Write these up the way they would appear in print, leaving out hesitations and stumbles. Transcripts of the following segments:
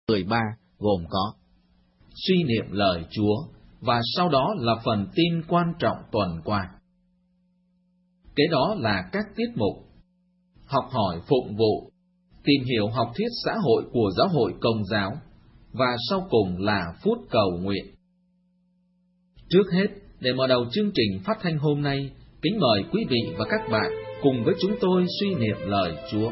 13 gồm có suy niệm lời Chúa, và sau đó là phần tin quan trọng tuần qua. Kế đó là các tiết mục: học hỏi phụng vụ, tìm hiểu học thuyết xã hội của giáo hội Công giáo, và sau cùng là phút cầu nguyện. Trước hết, để mở đầu chương trình phát thanh hôm nay, kính mời quý vị và các bạn cùng với chúng tôi suy niệm lời Chúa.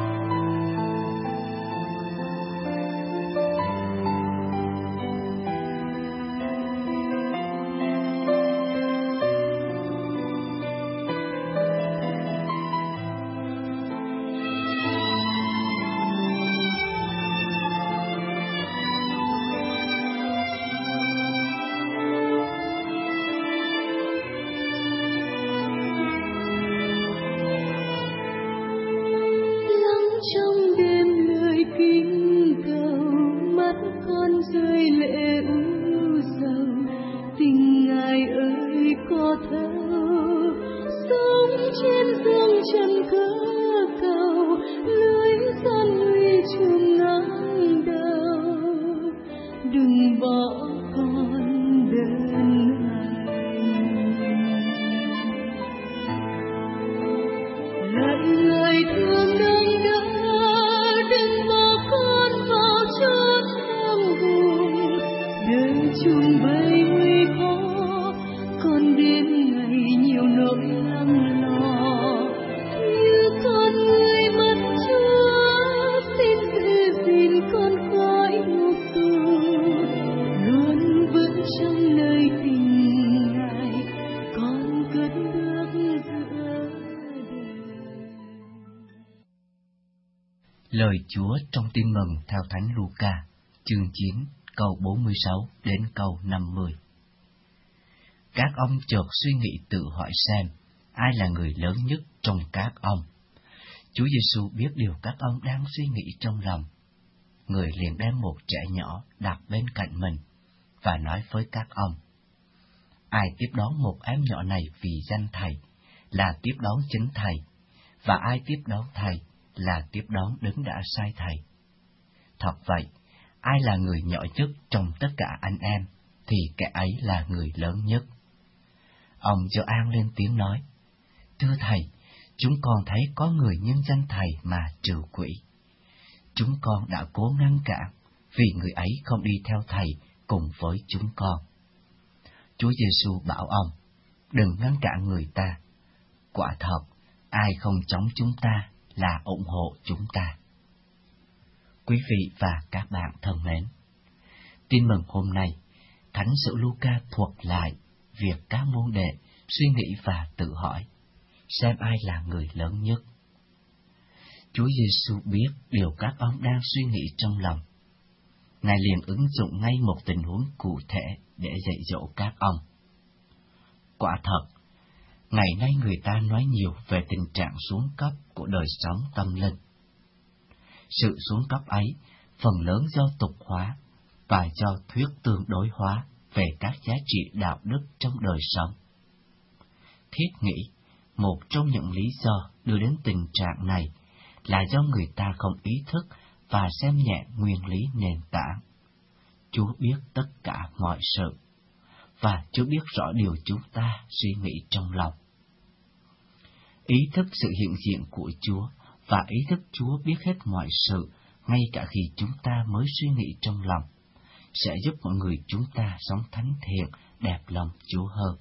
Lời Chúa trong Tin mừng theo Thánh Luca, chương 9, câu 46 đến câu 50. Các ông chợt suy nghĩ tự hỏi xem, ai là người lớn nhất trong các ông? Chúa Giêsu biết điều các ông đang suy nghĩ trong lòng. Người liền đem một trẻ nhỏ đặt bên cạnh mình, và nói với các ông: ai tiếp đón một em nhỏ này vì danh Thầy, là tiếp đón chính Thầy, và ai tiếp đón Thầy, là tiếp đón đấng đã sai Thầy. Thật vậy, ai là người nhỏ nhất trong tất cả anh em, thì kẻ ấy là người lớn nhất. Ông Gioan lên tiếng nói: thưa Thầy, chúng con thấy có người nhân danh Thầy mà trừ quỷ. Chúng con đã cố ngăn cản, vì người ấy không đi theo Thầy cùng với chúng con. Chúa Giêsu bảo ông: đừng ngăn cản người ta. Quả thật, ai không chống chúng ta là ủng hộ chúng ta. Quý vị và các bạn thân mến, Tin mừng hôm nay, Thánh sử Luca thuật lại việc các môn đệ suy nghĩ và tự hỏi xem ai là người lớn nhất. Chúa Giêsu biết điều các ông đang suy nghĩ trong lòng. Ngài liền ứng dụng ngay một tình huống cụ thể để dạy dỗ các ông. Quả thật, ngày nay người ta nói nhiều về tình trạng xuống cấp của đời sống tâm linh. Sự xuống cấp ấy phần lớn do tục hóa và do thuyết tương đối hóa về các giá trị đạo đức trong đời sống. Thiết nghĩ, một trong những lý do đưa đến tình trạng này là do người ta không ý thức và xem nhẹ nguyên lý nền tảng. Chúa biết tất cả mọi sự, và Chúa biết rõ điều chúng ta suy nghĩ trong lòng. Ý thức sự hiện diện của Chúa và ý thức Chúa biết hết mọi sự, ngay cả khi chúng ta mới suy nghĩ trong lòng, sẽ giúp mọi người chúng ta sống thánh thiện, đẹp lòng Chúa hơn.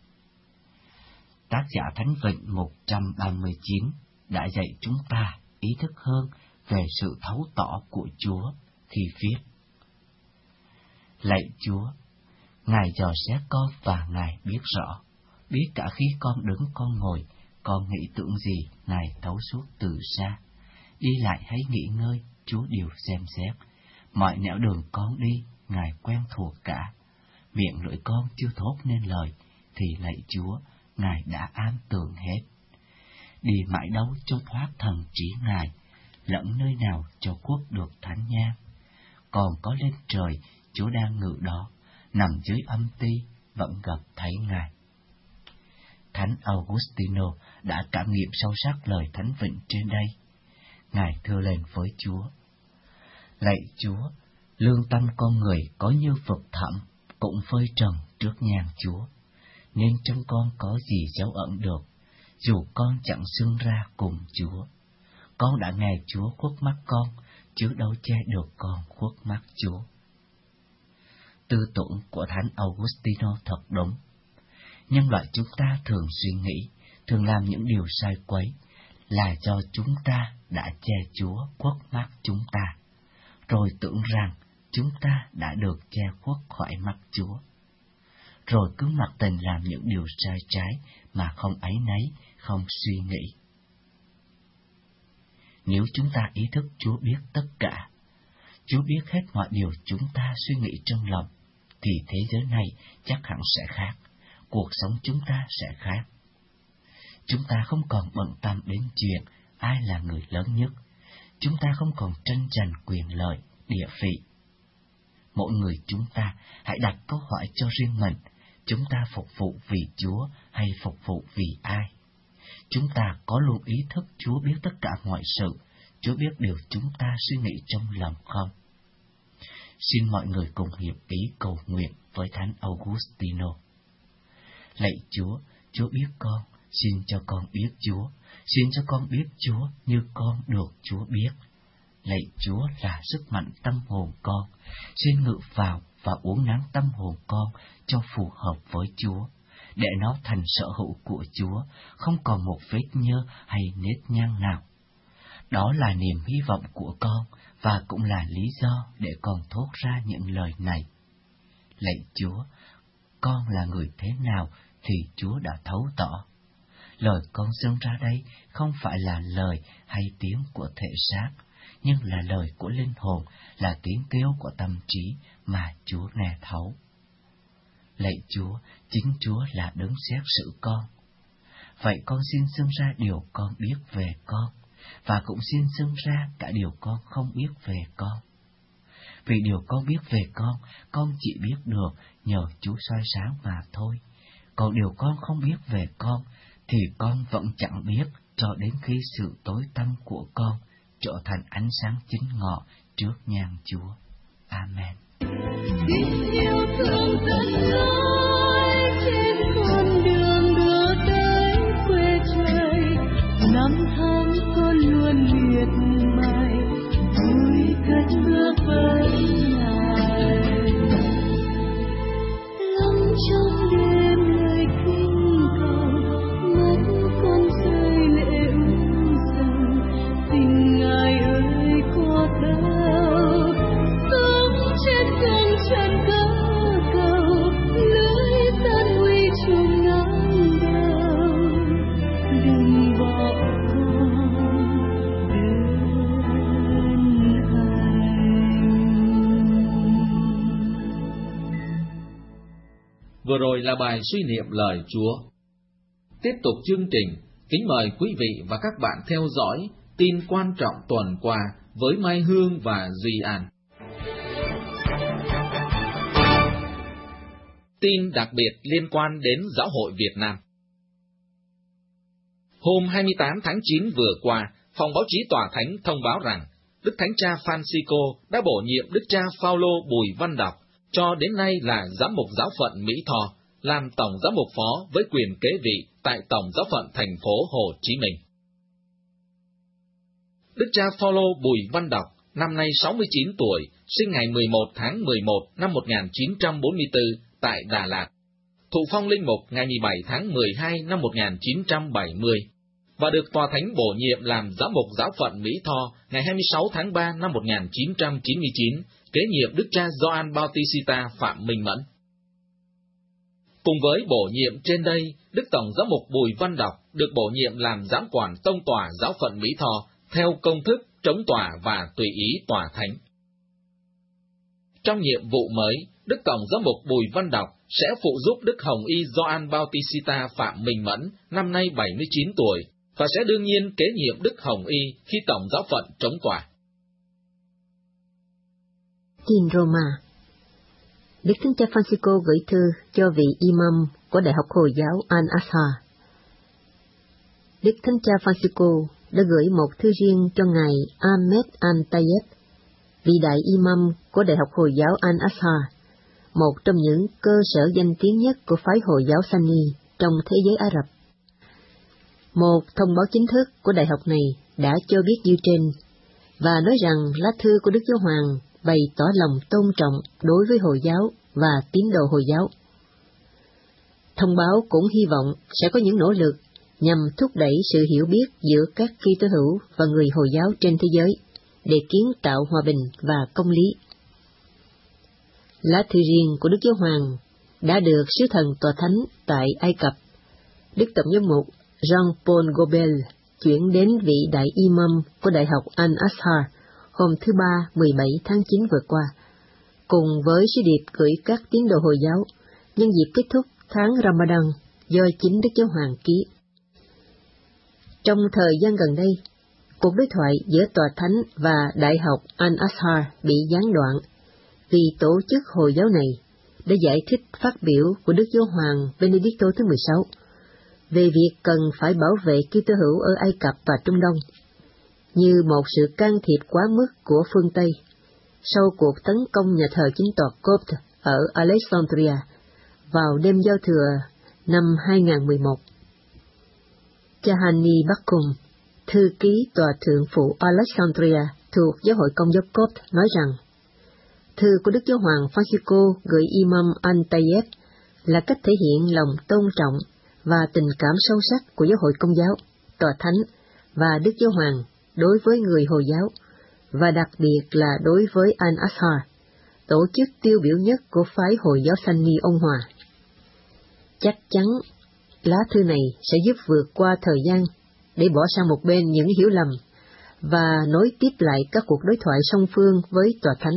Tác giả Thánh Vịnh 139 đã dạy chúng ta ý thức hơn về sự thấu tỏ của Chúa khi viết: lạy Chúa, Ngài dò xét con và Ngài biết rõ, biết cả khi con đứng con ngồi, con nghĩ tưởng gì Ngài thấu suốt từ xa. Đi lại hay nghỉ ngơi, Chúa đều xem xét. Mọi nẻo đường con đi, Ngài quen thuộc cả. Miệng lưỡi con chưa thốt nên lời, thì lạy Chúa, Ngài đã an tường hết. Đi mãi đâu cho thoát thần trí Ngài, lẫn nơi nào cho quốc được thánh nhang. Còn có lên trời, Chúa đang ngự đó, nằm dưới âm ti, vẫn gặp thấy Ngài. Thánh Augustino đã cảm nghiệm sâu sắc lời Thánh Vịnh trên đây. Ngài thưa lên với Chúa: lạy Chúa, Lương tâm con người có như vực thẳm, cũng phơi trần trước nhang Chúa, nên trong con có gì giấu ẩn được, dù con chẳng xưng ra cùng Chúa. Con đã nghe Chúa khuất mắt con, chứ đâu che được con khuất mắt Chúa. Tư tưởng của Thánh Augustino thật đúng. Nhân loại chúng ta thường suy nghĩ, thường làm những điều sai quấy, là do chúng ta đã che Chúa khuất mắt chúng ta, rồi tưởng rằng chúng ta đã được che khuất khỏi mắt Chúa, rồi cứ mặc tình làm những điều sai trái mà không áy náy, không suy nghĩ. Nếu chúng ta ý thức Chúa biết tất cả, Chúa biết hết mọi điều chúng ta suy nghĩ trong lòng, thì thế giới này chắc hẳn sẽ khác, cuộc sống chúng ta sẽ khác. Chúng ta không còn bận tâm đến chuyện ai là người lớn nhất, chúng ta không còn tranh giành quyền lợi, địa vị. Mỗi người chúng ta hãy đặt câu hỏi cho riêng mình, chúng ta phục vụ vì Chúa hay phục vụ vì ai? Chúng ta có luôn ý thức Chúa biết tất cả mọi sự, Chúa biết điều chúng ta suy nghĩ trong lòng không? Xin mọi người cùng hiệp ý cầu nguyện với Thánh Augustino. Lạy Chúa, Chúa biết con, xin cho con biết Chúa, xin cho con biết Chúa như con được Chúa biết. Lạy Chúa là sức mạnh tâm hồn con, xin ngự vào và uốn nắn tâm hồn con cho phù hợp với Chúa, để nó thành sở hữu của Chúa, không còn một vết nhơ hay nếp nhang nào. Đó là niềm hy vọng của con, và cũng là lý do để con thốt ra những lời này. Lạy Chúa, con là người thế nào thì Chúa đã thấu tỏ. Lời con dâng ra đây không phải là lời hay tiếng của thể xác, nhưng là lời của linh hồn, là tiếng kêu của tâm trí mà Chúa nghe thấu. Lạy Chúa, chính Chúa là đấng xét xử con. Vậy con xin dâng ra điều con biết về con, và cũng xin dâng ra cả điều con không biết về con. Vì điều con biết về con chỉ biết được nhờ Chúa soi sáng mà thôi. Còn điều con không biết về con, thì con vẫn chẳng biết cho đến khi sự tối tăm của con trở thành ánh sáng chính ngọ trước nhang Chúa. Amen. Xin yêu thương dẫn lối trên con đường đưa tới quê trời, năm tháng con luôn miệt mài vui cất bước với Ngài. Lắng trong đêm lời kinh cầu, mắt con rơi lệ ướt dần, tình Ngài ơi có thấu, sống trên con trần cớ cầu, lưới tan nguy trùng ngang đầu, đừng bỏ con đơn hành. Vừa rồi là bài suy niệm lời Chúa. Tiếp tục chương trình, kính mời quý vị và các bạn theo dõi tin quan trọng tuần qua với Mai Hương và Duy An. Tin đặc biệt liên quan đến Giáo hội Việt Nam. Hôm 28 tháng 9 vừa qua, Phòng Báo chí Tòa Thánh thông báo rằng Đức Thánh Cha Francisco đã bổ nhiệm Đức Cha Phaolô Bùi Văn Đọc cho đến nay là Giám mục Giáo phận Mỹ Tho, làm Tổng Giám mục Phó với quyền kế vị tại Tổng Giáo phận thành phố Hồ Chí Minh. Đức cha Phaolô Bùi Văn Đọc, năm nay 69 tuổi, sinh ngày 11 tháng 11 năm 1944 tại Đà Lạt, thụ phong linh mục ngày 17 tháng 12 năm 1970, và được Tòa Thánh bổ nhiệm làm Giám mục Giáo phận Mỹ Tho ngày 26 tháng 3 năm 1999, kế nhiệm Đức cha Gioan Bautista Phạm Minh Mẫn. Cùng với bổ nhiệm trên đây, Đức Tổng Giám mục Bùi Văn Đọc được bổ nhiệm làm Giám quản Tông tòa Giáo phận Mỹ Tho theo công thức trống tòa và tùy ý tòa thánh. Trong nhiệm vụ mới, Đức Tổng Giám mục Bùi Văn Đọc sẽ phụ giúp Đức Hồng y Gioan Bautista Phạm Minh Mẫn, năm nay 79 tuổi, và sẽ đương nhiên kế nhiệm Đức Hồng y khi Tổng Giáo phận trống tòa. Tin Roma. Đức Thánh Cha Francisco gửi thư cho vị imam của Đại học Hồi giáo Al-Azhar. Đức Thánh Cha Francisco đã gửi một thư riêng cho ngài Ahmed Al-Tayeb, vị đại imam của Đại học Hồi giáo Al-Azhar, một trong những cơ sở danh tiếng nhất của phái Hồi giáo Sunni trong thế giới Ả Rập. Một thông báo chính thức của đại học này đã cho biết như trên, và nói rằng lá thư của Đức Giáo Hoàng bày tỏ lòng tôn trọng đối với Hồi giáo và tín đồ Hồi giáo. Thông báo cũng hy vọng sẽ có những nỗ lực nhằm thúc đẩy sự hiểu biết giữa các Kitô hữu và người Hồi giáo trên thế giới để kiến tạo hòa bình và công lý. Lá thư riêng của Đức Giáo Hoàng đã được sứ thần tòa thánh tại Ai Cập, Đức Tổng giám mục Jean-Paul Gobel, chuyển đến vị đại imam của Đại học Al-Azhar hôm thứ Ba 17 tháng 9 vừa qua, cùng với sứ điệp gửi các tín đồ Hồi giáo nhân dịp kết thúc tháng Ramadan do chính Đức Giáo Hoàng ký. Trong thời gian gần đây, cuộc đối thoại giữa tòa thánh và Đại học Al-Azhar bị gián đoạn vì tổ chức Hồi giáo này đã giải thích phát biểu của Đức Giáo Hoàng Benedicto thứ 16 về việc cần phải bảo vệ Kitô hữu ở Ai Cập và Trung Đông, như một sự can thiệp quá mức của phương Tây sau cuộc tấn công nhà thờ chính tòa Copte ở Alexandria vào đêm giao thừa năm 2011. Chahani Bakum, thư ký tòa thượng phụ Alexandria thuộc Giáo hội Công giáo Copte, nói rằng thư của Đức Giáo Hoàng Francisco gửi Imam Al-Tayeb là cách thể hiện lòng tôn trọng và tình cảm sâu sắc của Giáo hội Công giáo, tòa thánh và Đức Giáo Hoàng đối với người Hồi giáo, và đặc biệt là đối với Al-Azhar, tổ chức tiêu biểu nhất của phái Hồi giáo Sunni ôn hòa. Chắc chắn, lá thư này sẽ giúp vượt qua thời gian để bỏ sang một bên những hiểu lầm và nối tiếp lại các cuộc đối thoại song phương với tòa thánh.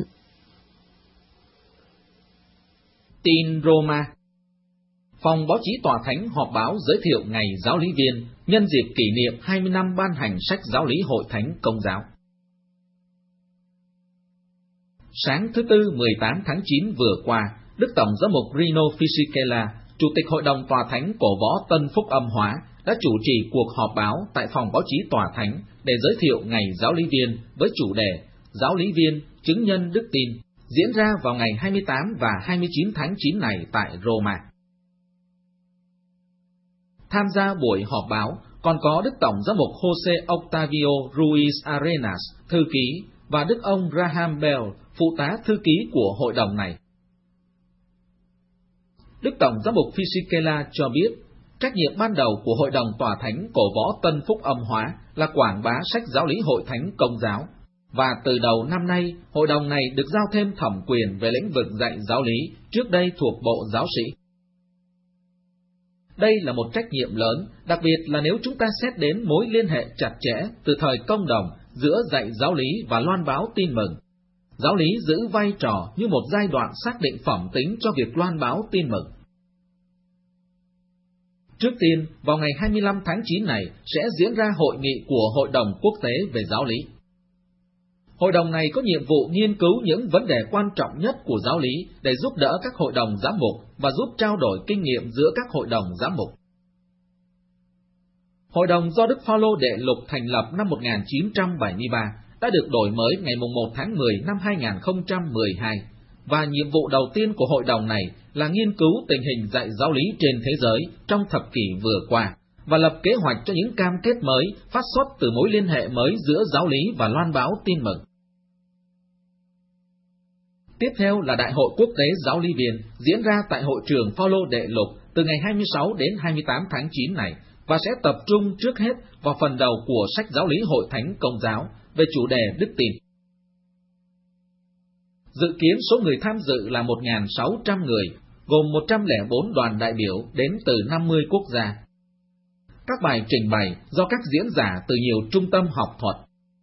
Tin Roma. Phòng báo chí tòa thánh họp báo giới thiệu ngày giáo lý viên nhân dịp kỷ niệm 20 năm ban hành sách giáo lý Hội Thánh Công giáo. Sáng thứ Tư 18 tháng 9 vừa qua, Đức Tổng giám mục Rino Fisichella, Chủ tịch Hội đồng Tòa Thánh cổ võ Tân Phúc Âm Hóa, đã chủ trì cuộc họp báo tại phòng báo chí tòa thánh để giới thiệu ngày giáo lý viên với chủ đề Giáo lý viên chứng nhân đức tin, diễn ra vào ngày 28 và 29 tháng 9 này tại Roma. Tham gia buổi họp báo còn có Đức Tổng giám mục Jose Octavio Ruiz Arenas, thư ký, và Đức ông Graham Bell, phụ tá thư ký của hội đồng này. Đức Tổng giám mục Fisichella cho biết, trách nhiệm ban đầu của Hội đồng Tòa Thánh cổ võ Tân Phúc Âm Hóa là quảng bá sách giáo lý Hội Thánh Công giáo, và từ đầu năm nay, hội đồng này được giao thêm thẩm quyền về lĩnh vực dạy giáo lý, trước đây thuộc Bộ Giáo sĩ. Đây là một trách nhiệm lớn, đặc biệt là nếu chúng ta xét đến mối liên hệ chặt chẽ từ thời công đồng giữa dạy giáo lý và loan báo tin mừng. Giáo lý giữ vai trò như một giai đoạn xác định phẩm tính cho việc loan báo tin mừng. Trước tiên, vào ngày 25 tháng 9 này sẽ diễn ra hội nghị của Hội đồng Quốc tế về giáo lý. Hội đồng này có nhiệm vụ nghiên cứu những vấn đề quan trọng nhất của giáo lý để giúp đỡ các hội đồng giám mục và giúp trao đổi kinh nghiệm giữa các hội đồng giám mục. Hội đồng do Đức Phaolô Đệ Lục thành lập năm 1973 đã được đổi mới ngày 1 tháng 10 năm 2012, và nhiệm vụ đầu tiên của hội đồng này là nghiên cứu tình hình dạy giáo lý trên thế giới trong thập kỷ vừa qua, và lập kế hoạch cho những cam kết mới phát xuất từ mối liên hệ mới giữa giáo lý và loan báo tin mừng. Tiếp theo là Đại hội Quốc tế Giáo lý viên diễn ra tại Hội trường Phaolô Đệ Lục từ ngày 26 đến 28 tháng 9 này, và sẽ tập trung trước hết vào phần đầu của sách giáo lý Hội Thánh Công giáo về chủ đề đức tin. Dự kiến số người tham dự là 1.600 người, gồm 104 đoàn đại biểu đến từ 50 quốc gia. Các bài trình bày do các diễn giả từ nhiều trung tâm học thuật.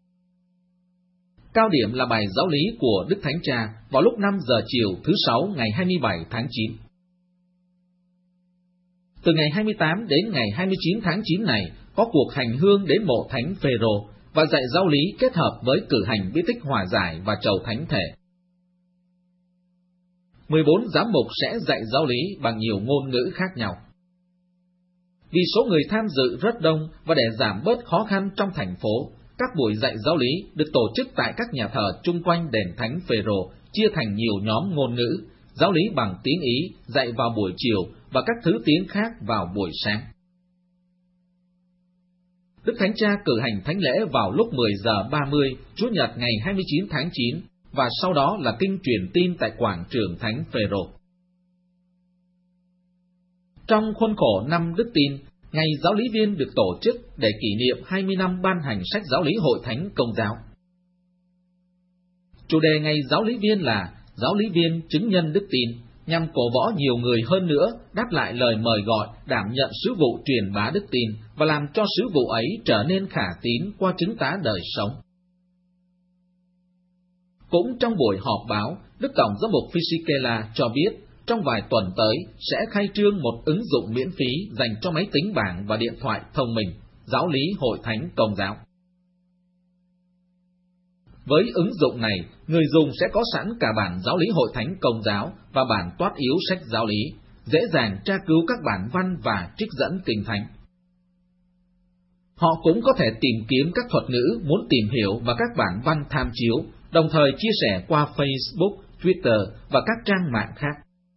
Cao điểm là bài giáo lý của Đức Thánh Cha vào lúc 5 giờ chiều thứ Sáu ngày 27 tháng 9. Từ ngày 28 đến ngày 29 tháng 9 này có cuộc hành hương đến mộ Thánh Phêrô và dạy giáo lý kết hợp với cử hành bí tích hòa giải và trầu thánh thể. 14 giám mục sẽ dạy giáo lý bằng nhiều ngôn ngữ khác nhau. Vì số người tham dự rất đông và để giảm bớt khó khăn trong thành phố, các buổi dạy giáo lý được tổ chức tại các nhà thờ chung quanh đền Thánh Phêrô, chia thành nhiều nhóm ngôn ngữ, giáo lý bằng tiếng Ý dạy vào buổi chiều và các thứ tiếng khác vào buổi sáng. Đức Thánh Cha cử hành thánh lễ vào lúc 10 giờ 30 Chủ nhật ngày 29 tháng 9 và sau đó là kinh truyền tin tại quảng trường Thánh Phêrô. Trong khuôn khổ năm Đức Tin, Ngày Giáo lý viên được tổ chức để kỷ niệm 20 năm ban hành sách giáo lý Hội Thánh Công giáo. Chủ đề Ngày Giáo lý viên là Giáo lý viên chứng nhân đức tin, nhằm cổ võ nhiều người hơn nữa đáp lại lời mời gọi đảm nhận sứ vụ truyền bá đức tin và làm cho sứ vụ ấy trở nên khả tín qua chứng tá đời sống. Cũng trong buổi họp báo, Đức Tổng giám mục Fisichella cho biết trong vài tuần tới sẽ khai trương một ứng dụng miễn phí dành cho máy tính bảng và điện thoại thông minh, Giáo lý Hội Thánh Công giáo. Với ứng dụng này, người dùng sẽ có sẵn cả bản Giáo lý Hội Thánh Công giáo và bản toát yếu sách giáo lý, dễ dàng tra cứu các bản văn và trích dẫn Kinh Thánh. Họ cũng có thể tìm kiếm các thuật ngữ muốn tìm hiểu và các bản văn tham chiếu, đồng thời chia sẻ qua Facebook, Twitter và các trang mạng khác.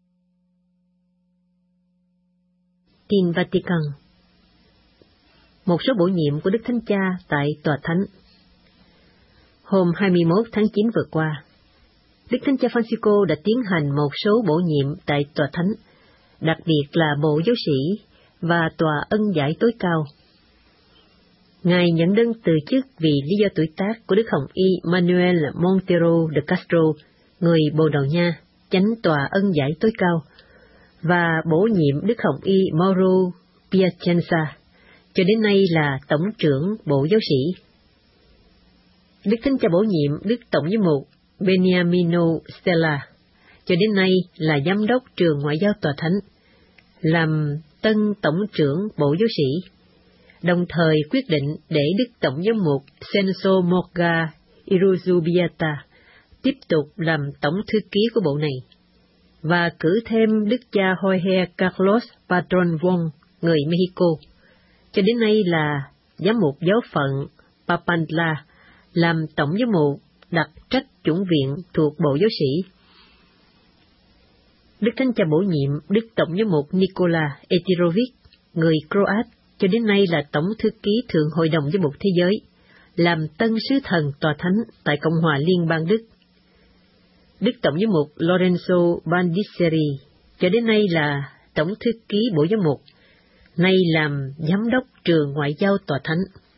Tin Vatican. Một số bổ nhiệm của Đức Thánh Cha tại Tòa Thánh. Hôm 21 tháng 9 vừa qua, Đức Thánh Cha Francisco đã tiến hành một số bổ nhiệm tại Tòa Thánh, đặc biệt là Bộ Giáo sĩ và Tòa Ân Giải tối cao. Ngài nhận đơn từ chức vì lý do tuổi tác của Đức Hồng Y Manuel Montero de Castro, người Bồ Đào Nha, chánh Tòa Ân Giải tối cao, và bổ nhiệm Đức Hồng Y Mauro Piacenza, cho đến nay là Tổng trưởng Bộ Giáo sĩ. Đức Thánh Cha bổ nhiệm Đức Tổng giám mục Beniamino Stella, cho đến nay là Giám đốc trường Ngoại giao Tòa Thánh, làm tân Tổng trưởng Bộ Giáo sĩ, đồng thời quyết định để Đức Tổng giám mục Celso Morga Iruzubieta tiếp tục làm Tổng thư ký của bộ này, và cử thêm Đức cha Jorge Carlos Patron Wong, người Mexico, cho đến nay là Giám mục giáo phận Papantla, làm Tổng giám mục đặc trách chủng viện thuộc Bộ Giáo sĩ. Đức Thánh Cha bổ nhiệm Đức Tổng giám mục Nikola Etirovic, người Croat, cho đến nay là Tổng thư ký Thượng Hội đồng Giám mục Thế giới, làm tân sứ thần Tòa Thánh tại Cộng hòa Liên bang Đức. Đức Tổng giám mục Lorenzo Bandiceri, cho đến nay là Tổng thư ký Bộ Giám mục, nay làm Giám đốc trường Ngoại giao Tòa Thánh.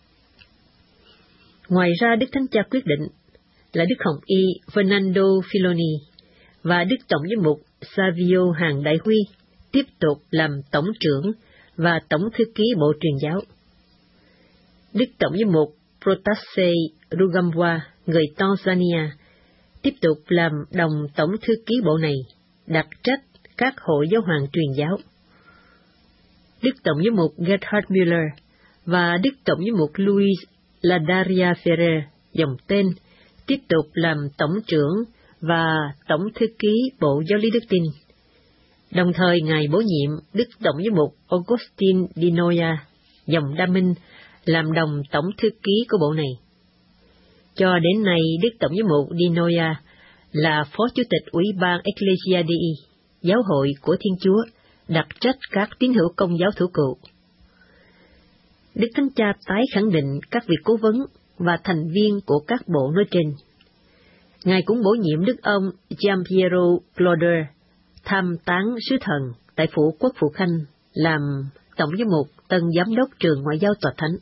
Ngoài ra, Đức Thánh Cha quyết định là Đức Hồng Y Fernando Filoni và Đức Tổng giám mục Savio Hàng Đại Huy tiếp tục làm Tổng trưởng và Tổng thư ký Bộ Truyền giáo. Đức Tổng giám mục Protase Rugambwa, người Tanzania, tiếp tục làm đồng Tổng thư ký bộ này, đặc trách các hội giáo hoàng truyền giáo. Đức Tổng giám mục Gerhard Müller và Đức Tổng giám mục Luis Ladaria Ferrer, dòng tên, tiếp tục làm Tổng trưởng và Tổng thư ký Bộ Giáo lý Đức tin. Đồng thời, Ngài bổ nhiệm Đức Tổng giám mục Augustin Di Noia, dòng Đa Minh, làm đồng Tổng thư ký của bộ này. Cho đến nay, Đức Tổng giám mục Di Noia là Phó Chủ tịch Ủy ban Ecclesia Dei, Giáo hội của Thiên Chúa, đặc trách các tín hữu Công giáo thủ cựu. Đức Thánh Cha tái khẳng định các vị cố vấn và thành viên của các bộ nói trên. Ngài cũng bổ nhiệm Đức ông Giampiero Plauder, tham tán sứ thần tại phủ Quốc Phụ Khanh, làm Tổng giám mục tân Giám đốc trường Ngoại giao Tòa Thánh.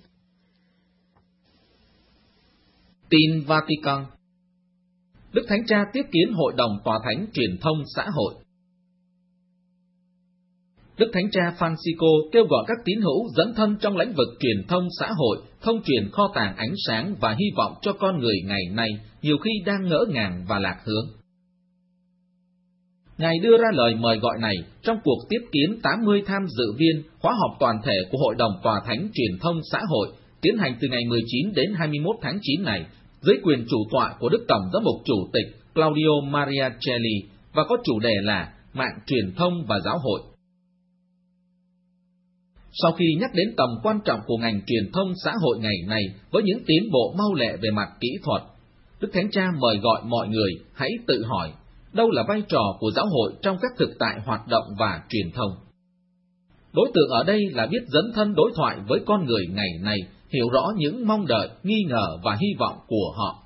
Tin Vatican. Đức Thánh Cha tiếp kiến Hội đồng Tòa Thánh Truyền thông Xã hội. Đức Thánh Cha Francisco kêu gọi các tín hữu dấn thân trong lĩnh vực truyền thông xã hội, thông truyền kho tàng ánh sáng và hy vọng cho con người ngày nay nhiều khi đang ngỡ ngàng và lạc hướng. Ngài đưa ra lời mời gọi này trong cuộc tiếp kiến 80 tham dự viên khóa họp toàn thể của Hội đồng Tòa Thánh Truyền thông Xã hội, tiến hành từ ngày 19 đến 21 tháng 9 này, dưới quyền chủ tọa của Đức Tổng giám mục Chủ tịch Claudio Maria Celli, và có chủ đề là Mạng truyền thông và giáo hội. Sau khi nhắc đến tầm quan trọng của ngành truyền thông xã hội ngày nay với những tiến bộ mau lẹ về mặt kỹ thuật, Đức Thánh Cha mời gọi mọi người hãy tự hỏi, đâu là vai trò của giáo hội trong các thực tại hoạt động và truyền thông? Đối tượng ở đây là biết dấn thân đối thoại với con người ngày nay, hiểu rõ những mong đợi, nghi ngờ và hy vọng của họ.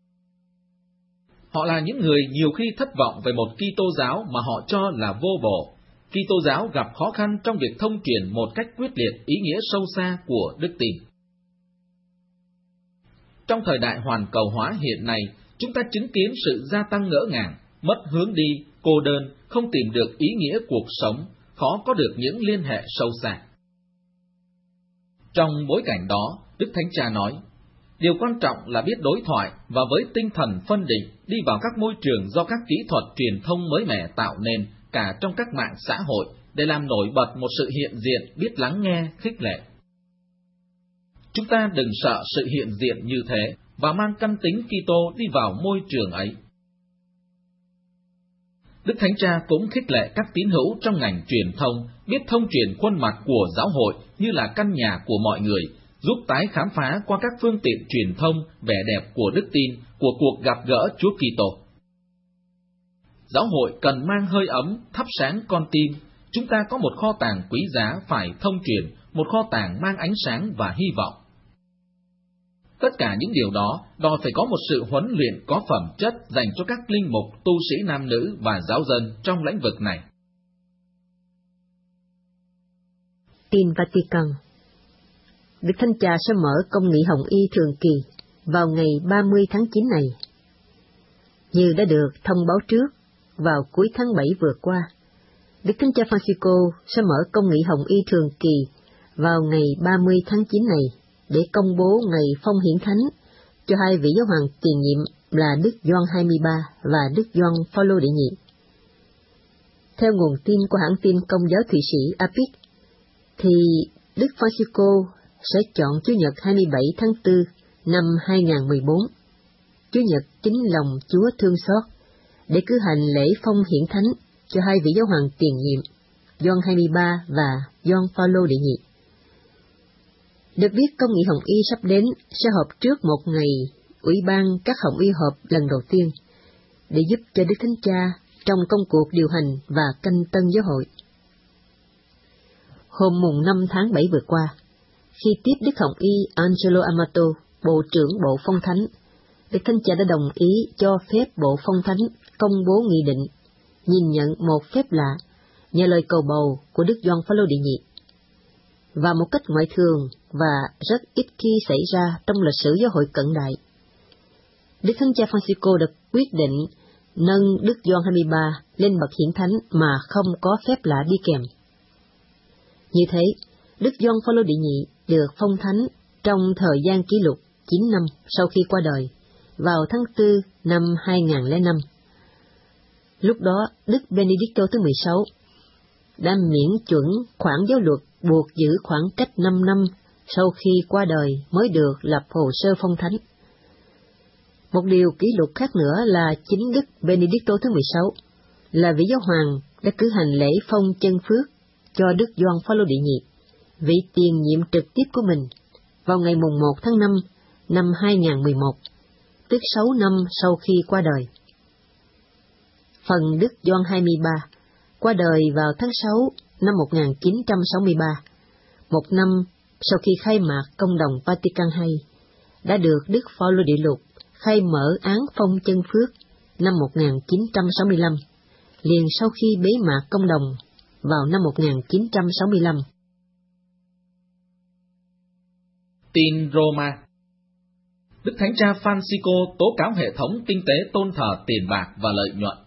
Họ là những người nhiều khi thất vọng về một Kitô giáo mà họ cho là vô bổ. Kitô giáo gặp khó khăn trong việc thông truyền một cách quyết liệt ý nghĩa sâu xa của đức tin. Trong thời đại hoàn cầu hóa hiện nay, chúng ta chứng kiến sự gia tăng ngỡ ngàng, mất hướng đi, cô đơn, không tìm được ý nghĩa cuộc sống, khó có được những liên hệ sâu xa. Trong bối cảnh đó, Đức Thánh Cha nói, điều quan trọng là biết đối thoại và với tinh thần phân định đi vào các môi trường do các kỹ thuật truyền thông mới mẻ tạo nên, cả trong các mạng xã hội, để làm nổi bật một sự hiện diện biết lắng nghe, khích lệ. Chúng ta đừng sợ sự hiện diện như thế và mang căn tính Kitô đi vào môi trường ấy. Đức Thánh Cha cũng khích lệ các tín hữu trong ngành truyền thông biết thông truyền khuôn mặt của giáo hội như là căn nhà của mọi người, giúp tái khám phá qua các phương tiện truyền thông vẻ đẹp của đức tin, của cuộc gặp gỡ Chúa Kitô. Giáo hội cần mang hơi ấm, thắp sáng con tim. Chúng ta có một kho tàng quý giá phải thông truyền, một kho tàng mang ánh sáng và hy vọng. Tất cả những điều đó đòi phải có một sự huấn luyện có phẩm chất dành cho các linh mục, tu sĩ nam nữ và giáo dân trong lĩnh vực này. Tin Vatican. Đức Thánh Cha sẽ mở công nghị Hồng Y thường kỳ vào ngày 30 tháng 9 này. Như đã được thông báo trước, vào cuối tháng 7 vừa qua, Đức Thánh Cha Francisco sẽ mở công nghị Hồng Y thường kỳ vào ngày 30 tháng 9 này để công bố ngày phong hiển thánh cho hai vị giáo hoàng tiền nhiệm là Đức Gioan 23 và Đức Gioan Phaolô đệ nhị. Theo nguồn tin của hãng tin Công giáo Thụy Sĩ APIC, thì Đức Francisco sẽ chọn Chủ nhật 27 tháng 4 năm 2014, Chủ nhật Chính lòng Chúa thương xót, để cử hành lễ phong hiển thánh cho hai vị giáo hoàng tiền nhiệm, Gioan 23 và Gioan Phaolô đệ nhị. Được biết công nghị Hồng Y sắp đến sẽ họp trước một ngày Ủy ban các Hồng Y họp lần đầu tiên, để giúp cho Đức Thánh Cha trong công cuộc điều hành và canh tân giáo hội. Hôm mùng 5 tháng 7 vừa qua, khi tiếp Đức Hồng Y Angelo Amato, Bộ trưởng Bộ Phong Thánh, Đức Thánh Cha đã đồng ý cho phép Bộ Phong Thánh công bố nghị định nhìn nhận một phép lạ nhờ lời cầu bầu của Đức Gioan Phaolô đệ nhị, và một cách ngoại thường và rất ít khi xảy ra trong lịch sử giáo hội cận đại. Đức Thánh Cha Francisco đã quyết định nâng Đức Gioan 23 lên bậc hiển thánh mà không có phép lạ đi kèm. Như thế, Đức Gioan Phaolô đệ nhị được phong thánh trong thời gian kỷ lục 9 năm sau khi qua đời, vào tháng 4 năm 2005. Lúc đó, Đức Benedicto thứ 16 đã miễn chuẩn khoản giáo luật buộc giữ khoảng cách 5 năm sau khi qua đời mới được lập hồ sơ phong thánh. Một điều kỷ lục khác nữa là chính Đức Benedicto thứ 16 là vị giáo hoàng đã cử hành lễ phong chân phước cho Đức Gioan Phaolô đệ nhị, vị tiền nhiệm trực tiếp của mình, vào ngày mùng 1 tháng 5 năm 2011, tức 6 năm sau khi qua đời. Phần Đức Gioan 23 qua đời vào tháng 6 năm 1963, một năm sau khi khai mạc Công đồng Vatican II, đã được Đức Phaolô đệ lục khai mở án phong chân phước năm 1965, liền sau khi bế mạc Công đồng vào năm 1965. Tin Roma. Đức Thánh Cha Francisco tố cáo hệ thống kinh tế tôn thờ tiền bạc và lợi nhuận.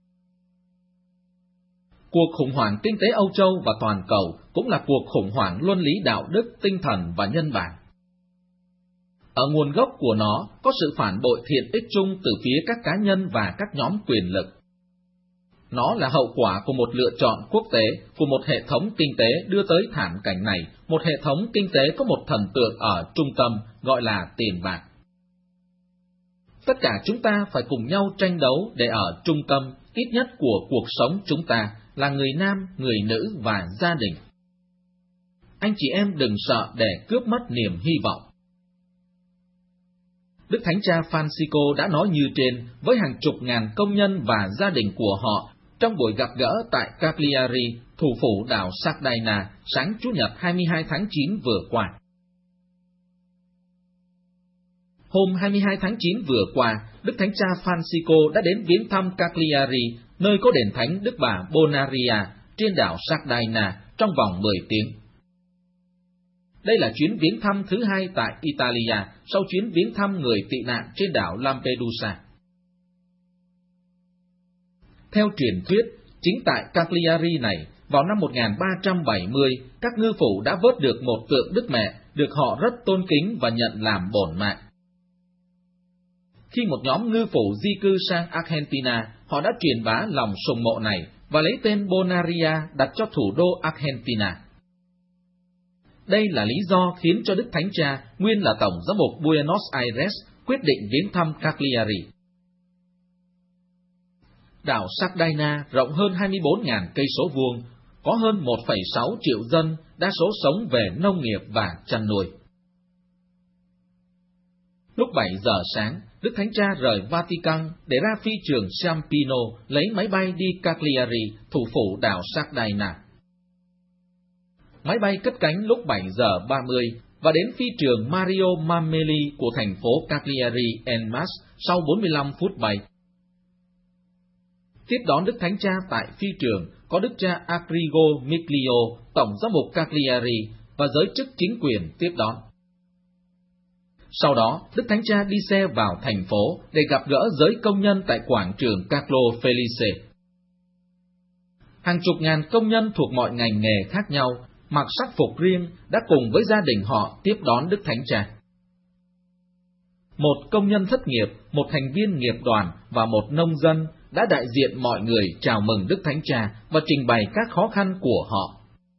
Cuộc khủng hoảng kinh tế Âu Châu và toàn cầu cũng là cuộc khủng hoảng luân lý đạo đức, tinh thần và nhân bản. Ở nguồn gốc của nó có sự phản bội thiện ích chung từ phía các cá nhân và các nhóm quyền lực. Nó là hậu quả của một lựa chọn quốc tế, của một hệ thống kinh tế đưa tới thảm cảnh này, một hệ thống kinh tế có một thần tượng ở trung tâm gọi là tiền bạc. Tất cả chúng ta phải cùng nhau tranh đấu để ở trung tâm ít nhất của cuộc sống chúng ta là người nam, người nữ và gia đình. anh chị em đừng sợ để cướp mất niềm hy vọng. Đức Thánh Cha Francisco đã nói như trên với hàng chục ngàn công nhân và gia đình của họ trong buổi gặp gỡ tại Cagliari, thủ phủ đảo Sardegna, sáng Chủ nhật 22 tháng 9 vừa qua. Hôm 22 tháng 9 vừa qua, Đức Thánh Cha Francisco đã đến viếng thăm Cagliari, nơi có đền thánh Đức Bà Bonaria trên đảo Sardegna trong vòng 10 tiếng. Đây là chuyến viếng thăm thứ hai tại Italia sau chuyến viếng thăm người tị nạn trên đảo Lampedusa. Theo truyền thuyết, chính tại Cagliari này, vào năm 1370, các ngư phủ đã vớt được một tượng Đức Mẹ được họ rất tôn kính và nhận làm bổn mạng. Khi một nhóm ngư phủ di cư sang Argentina, họ đã truyền bá lòng sùng mộ này và lấy tên Bonaria đặt cho thủ đô Argentina. Đây là lý do khiến cho Đức Thánh Cha, nguyên là Tổng giám mục Buenos Aires, quyết định viếng thăm Cagliari. Đảo Sardegna rộng hơn 24.000 cây số vuông, có hơn 1,6 triệu dân, đa số sống về nông nghiệp và chăn nuôi. Lúc 7 giờ sáng, Đức Thánh Cha rời Vatican để ra phi trường Ciampino lấy máy bay đi Cagliari, thủ phủ đảo Sardegna. Máy bay cất cánh lúc 7 giờ 30 và đến phi trường Mario Mameli của thành phố Cagliari Enmas sau 45 phút bay. Tiếp đón Đức Thánh Cha tại phi trường có Đức cha Agrigo Miglio, Tổng giám mục Cagliari và giới chức chính quyền tiếp đón. Sau đó, Đức Thánh Cha đi xe vào thành phố để gặp gỡ giới công nhân tại quảng trường Carlo Felice. Hàng chục ngàn công nhân thuộc mọi ngành nghề khác nhau, mặc sắc phục riêng, đã cùng với gia đình họ tiếp đón Đức Thánh Cha. Một công nhân thất nghiệp, một thành viên nghiệp đoàn và một nông dân đã đại diện mọi người chào mừng Đức Thánh Cha và trình bày các khó khăn của họ.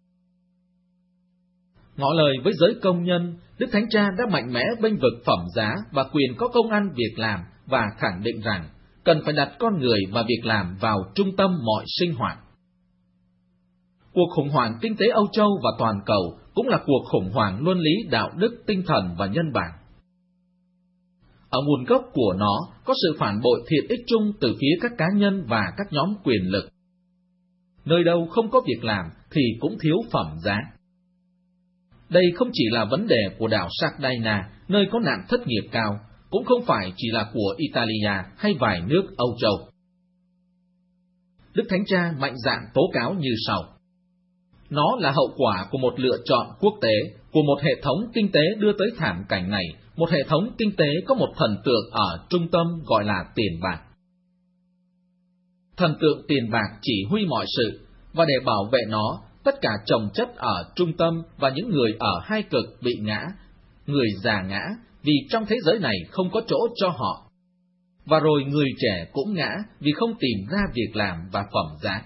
Ngỏ lời với giới công nhân, Đức Thánh Cha đã mạnh mẽ bênh vực phẩm giá và quyền có công ăn việc làm và khẳng định rằng cần phải đặt con người và việc làm vào trung tâm mọi sinh hoạt. Cuộc khủng hoảng kinh tế Âu Châu và toàn cầu cũng là cuộc khủng hoảng luân lý, đạo đức, tinh thần và nhân bản. Ở nguồn gốc của nó có sự phản bội thiện ích chung từ phía các cá nhân và các nhóm quyền lực. Nơi đâu không có việc làm thì cũng thiếu phẩm giá. Đây không chỉ là vấn đề của đảo Sardegna, nơi có nạn thất nghiệp cao, cũng không phải chỉ là của Italia hay vài nước Âu Châu. Đức Thánh Cha mạnh dạn tố cáo như sau. Nó là hậu quả của một lựa chọn quốc tế, của một hệ thống kinh tế đưa tới thảm cảnh này, một hệ thống kinh tế có một thần tượng ở trung tâm gọi là tiền bạc. Thần tượng tiền bạc chỉ huy mọi sự, và để bảo vệ nó, tất cả chồng chất ở trung tâm và những người ở hai cực bị ngã, người già ngã vì trong thế giới này không có chỗ cho họ. Và rồi người trẻ cũng ngã vì không tìm ra việc làm và phẩm giá.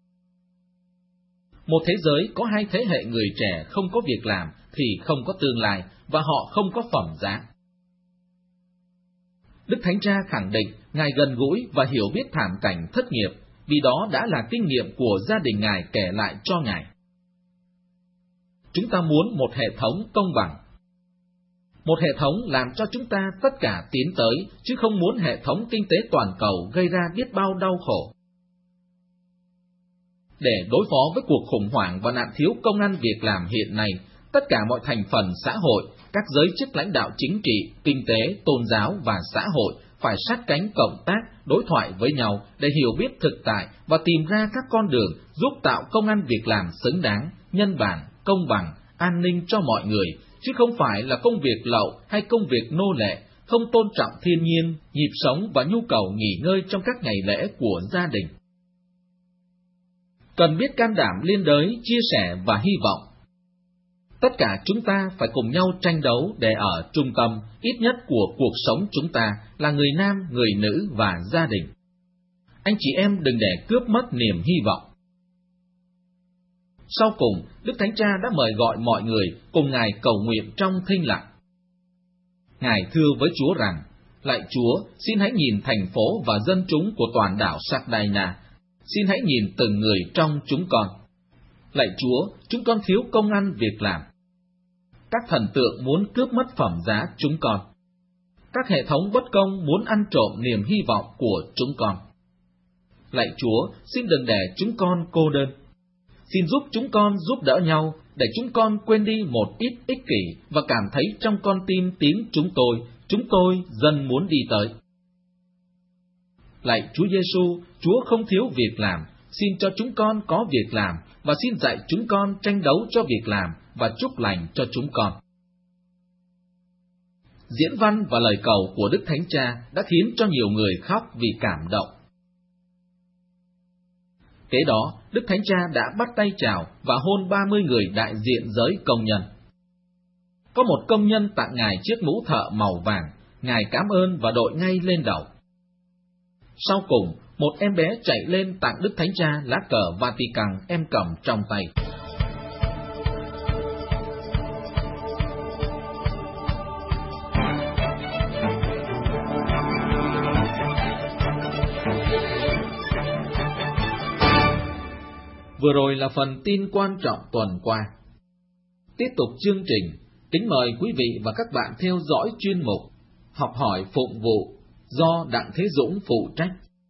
Một thế giới có hai thế hệ người trẻ không có việc làm thì không có tương lai và họ không có phẩm giá. Đức Thánh Cha khẳng định Ngài gần gũi và hiểu biết thảm cảnh thất nghiệp, vì đó đã là kinh nghiệm của gia đình Ngài kể lại cho Ngài. Chúng ta muốn một hệ thống công bằng. Một hệ thống làm cho chúng ta tất cả tiến tới, chứ không muốn hệ thống kinh tế toàn cầu gây ra biết bao đau khổ. Để đối phó với cuộc khủng hoảng và nạn thiếu công ăn việc làm hiện nay, tất cả mọi thành phần xã hội, các giới chức lãnh đạo chính trị, kinh tế, tôn giáo và xã hội phải sát cánh cộng tác, đối thoại với nhau để hiểu biết thực tại và tìm ra các con đường giúp tạo công ăn việc làm xứng đáng, nhân bản, công bằng, an ninh cho mọi người, chứ không phải là công việc lậu hay công việc nô lệ, không tôn trọng thiên nhiên, nhịp sống và nhu cầu nghỉ ngơi trong các ngày lễ của gia đình. Cần biết can đảm liên đới, chia sẻ và hy vọng. Tất cả chúng ta phải cùng nhau tranh đấu để ở trung tâm, ít nhất của cuộc sống chúng ta là người nam, người nữ và gia đình. Anh chị em đừng để cướp mất niềm hy vọng. Sau cùng, Đức Thánh Cha đã mời gọi mọi người cùng Ngài cầu nguyện trong thinh lặng. Ngài thưa với Chúa rằng, lạy Chúa, xin hãy nhìn thành phố và dân chúng của toàn đảo Sardegna, xin hãy nhìn từng người trong chúng con. Lạy Chúa, chúng con thiếu công ăn việc làm. Các thần tượng muốn cướp mất phẩm giá chúng con. Các hệ thống bất công muốn ăn trộm niềm hy vọng của chúng con. Lạy Chúa, xin đừng để chúng con cô đơn. Xin giúp chúng con giúp đỡ nhau, để chúng con quên đi một ít ích kỷ và cảm thấy trong con tim tiếng chúng tôi dần muốn đi tới. Lạy Chúa Giêsu, Chúa không thiếu việc làm, xin cho chúng con có việc làm, và xin dạy chúng con tranh đấu cho việc làm và chúc lành cho chúng con. Diễn văn và lời cầu của Đức Thánh Cha đã khiến cho nhiều người khóc vì cảm động. Kế đó, Đức Thánh Cha đã bắt tay chào và hôn 30 người đại diện giới công nhân. Có một công nhân tặng Ngài chiếc mũ thợ màu vàng, Ngài cảm ơn và đội ngay lên đầu. Sau cùng, một em bé chạy lên tặng Đức Thánh Cha lá cờ Vatican em cầm trong tay. Vừa rồi là phần tin quan trọng tuần qua. Tiếp tục chương trình, kính mời quý vị và các bạn theo dõi chuyên mục Học hỏi phụng vụ do Đặng Thế Dũng phụ trách.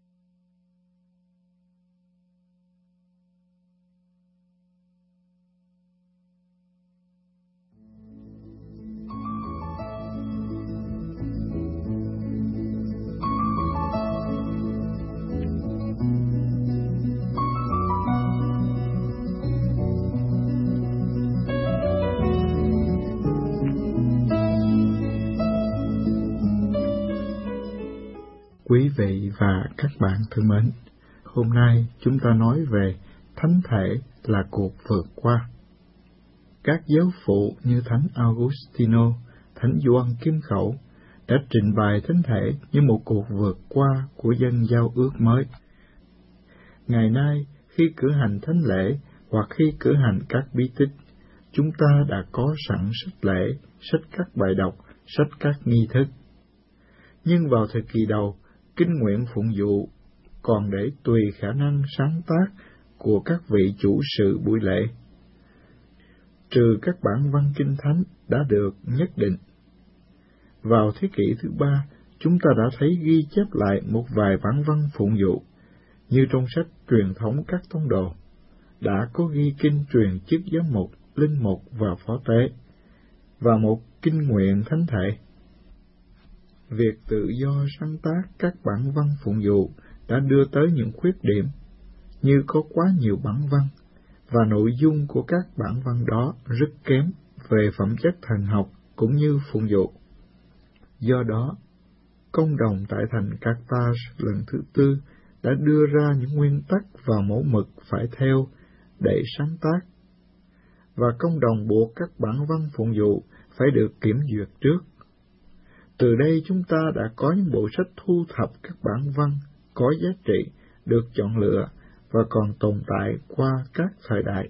Quý vị và các bạn thân mến, hôm nay chúng ta nói về thánh thể là cuộc vượt qua. Các giáo phụ như Thánh Augustino, Thánh Gioan Kim Khẩu đã trình bày thánh thể như một cuộc vượt qua của dân giao ước mới. Ngày nay, khi cử hành thánh lễ hoặc khi cử hành các bí tích, chúng ta đã có sẵn sách lễ, sách các bài đọc, sách các nghi thức. Nhưng vào thời kỳ đầu, kinh nguyện phụng vụ còn để tùy khả năng sáng tác của các vị chủ sự buổi lễ. Trừ các bản văn kinh thánh đã được nhất định. Vào thế kỷ thứ 3, chúng ta đã thấy ghi chép lại một vài bản văn phụng vụ, như trong sách truyền thống các tông đồ, đã có ghi kinh truyền chức giám mục, linh mục và phó tế, và một kinh nguyện thánh thể. Việc tự do sáng tác các bản văn phụng vụ đã đưa tới những khuyết điểm, như có quá nhiều bản văn, và nội dung của các bản văn đó rất kém về phẩm chất thần học cũng như phụng vụ. Do đó, công đồng tại thành Carthage lần thứ 4 đã đưa ra những nguyên tắc và mẫu mực phải theo để sáng tác, và công đồng buộc các bản văn phụng vụ phải được kiểm duyệt trước. Từ đây chúng ta đã có những bộ sách thu thập các bản văn có giá trị được chọn lựa và còn tồn tại qua các thời đại.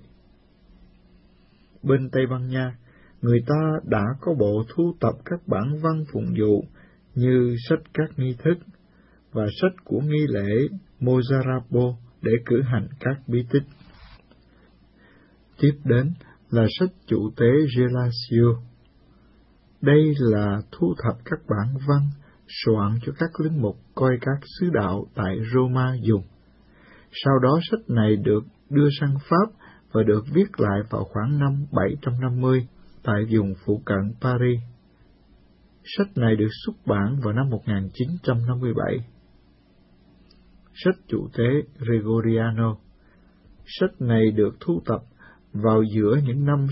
Bên Tây Ban Nha, người ta đã có bộ thu tập các bản văn phụng vụ như sách các nghi thức và sách của nghi lễ Mozarapo để cử hành các bí tích. Tiếp đến là sách chủ tế Gelasio. Đây là thu thập các bản văn soạn cho các linh mục coi các sứ đạo tại Roma dùng. Sau đó sách này được đưa sang Pháp và được viết lại vào khoảng năm 750 tại vùng phụ cận Paris. Sách này được xuất bản vào năm 1957. Sách chủ tế Gregoriano. Sách này được thu tập vào giữa những năm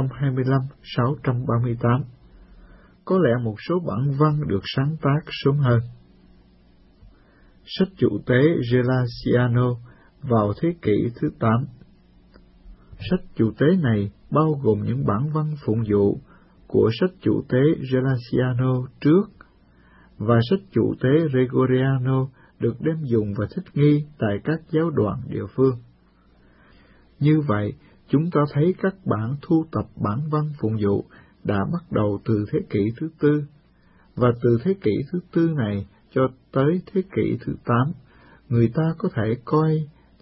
625-638. Có lẽ một số bản văn được sáng tác sớm hơn. Sách chủ tế Gelasiano vào thế kỷ thứ 8. Sách chủ tế này bao gồm những bản văn phụng vụ của sách chủ tế Gelasiano trước, và sách chủ tế Gregoriano được đem dùng và thích nghi tại các giáo đoàn địa phương. Như vậy, chúng ta thấy các bản thu tập bản văn phụng vụ đã bắt đầu từ thế kỷ thứ 4, và từ thế kỷ thứ 4 này cho tới thế kỷ thứ 8, người ta có thể coi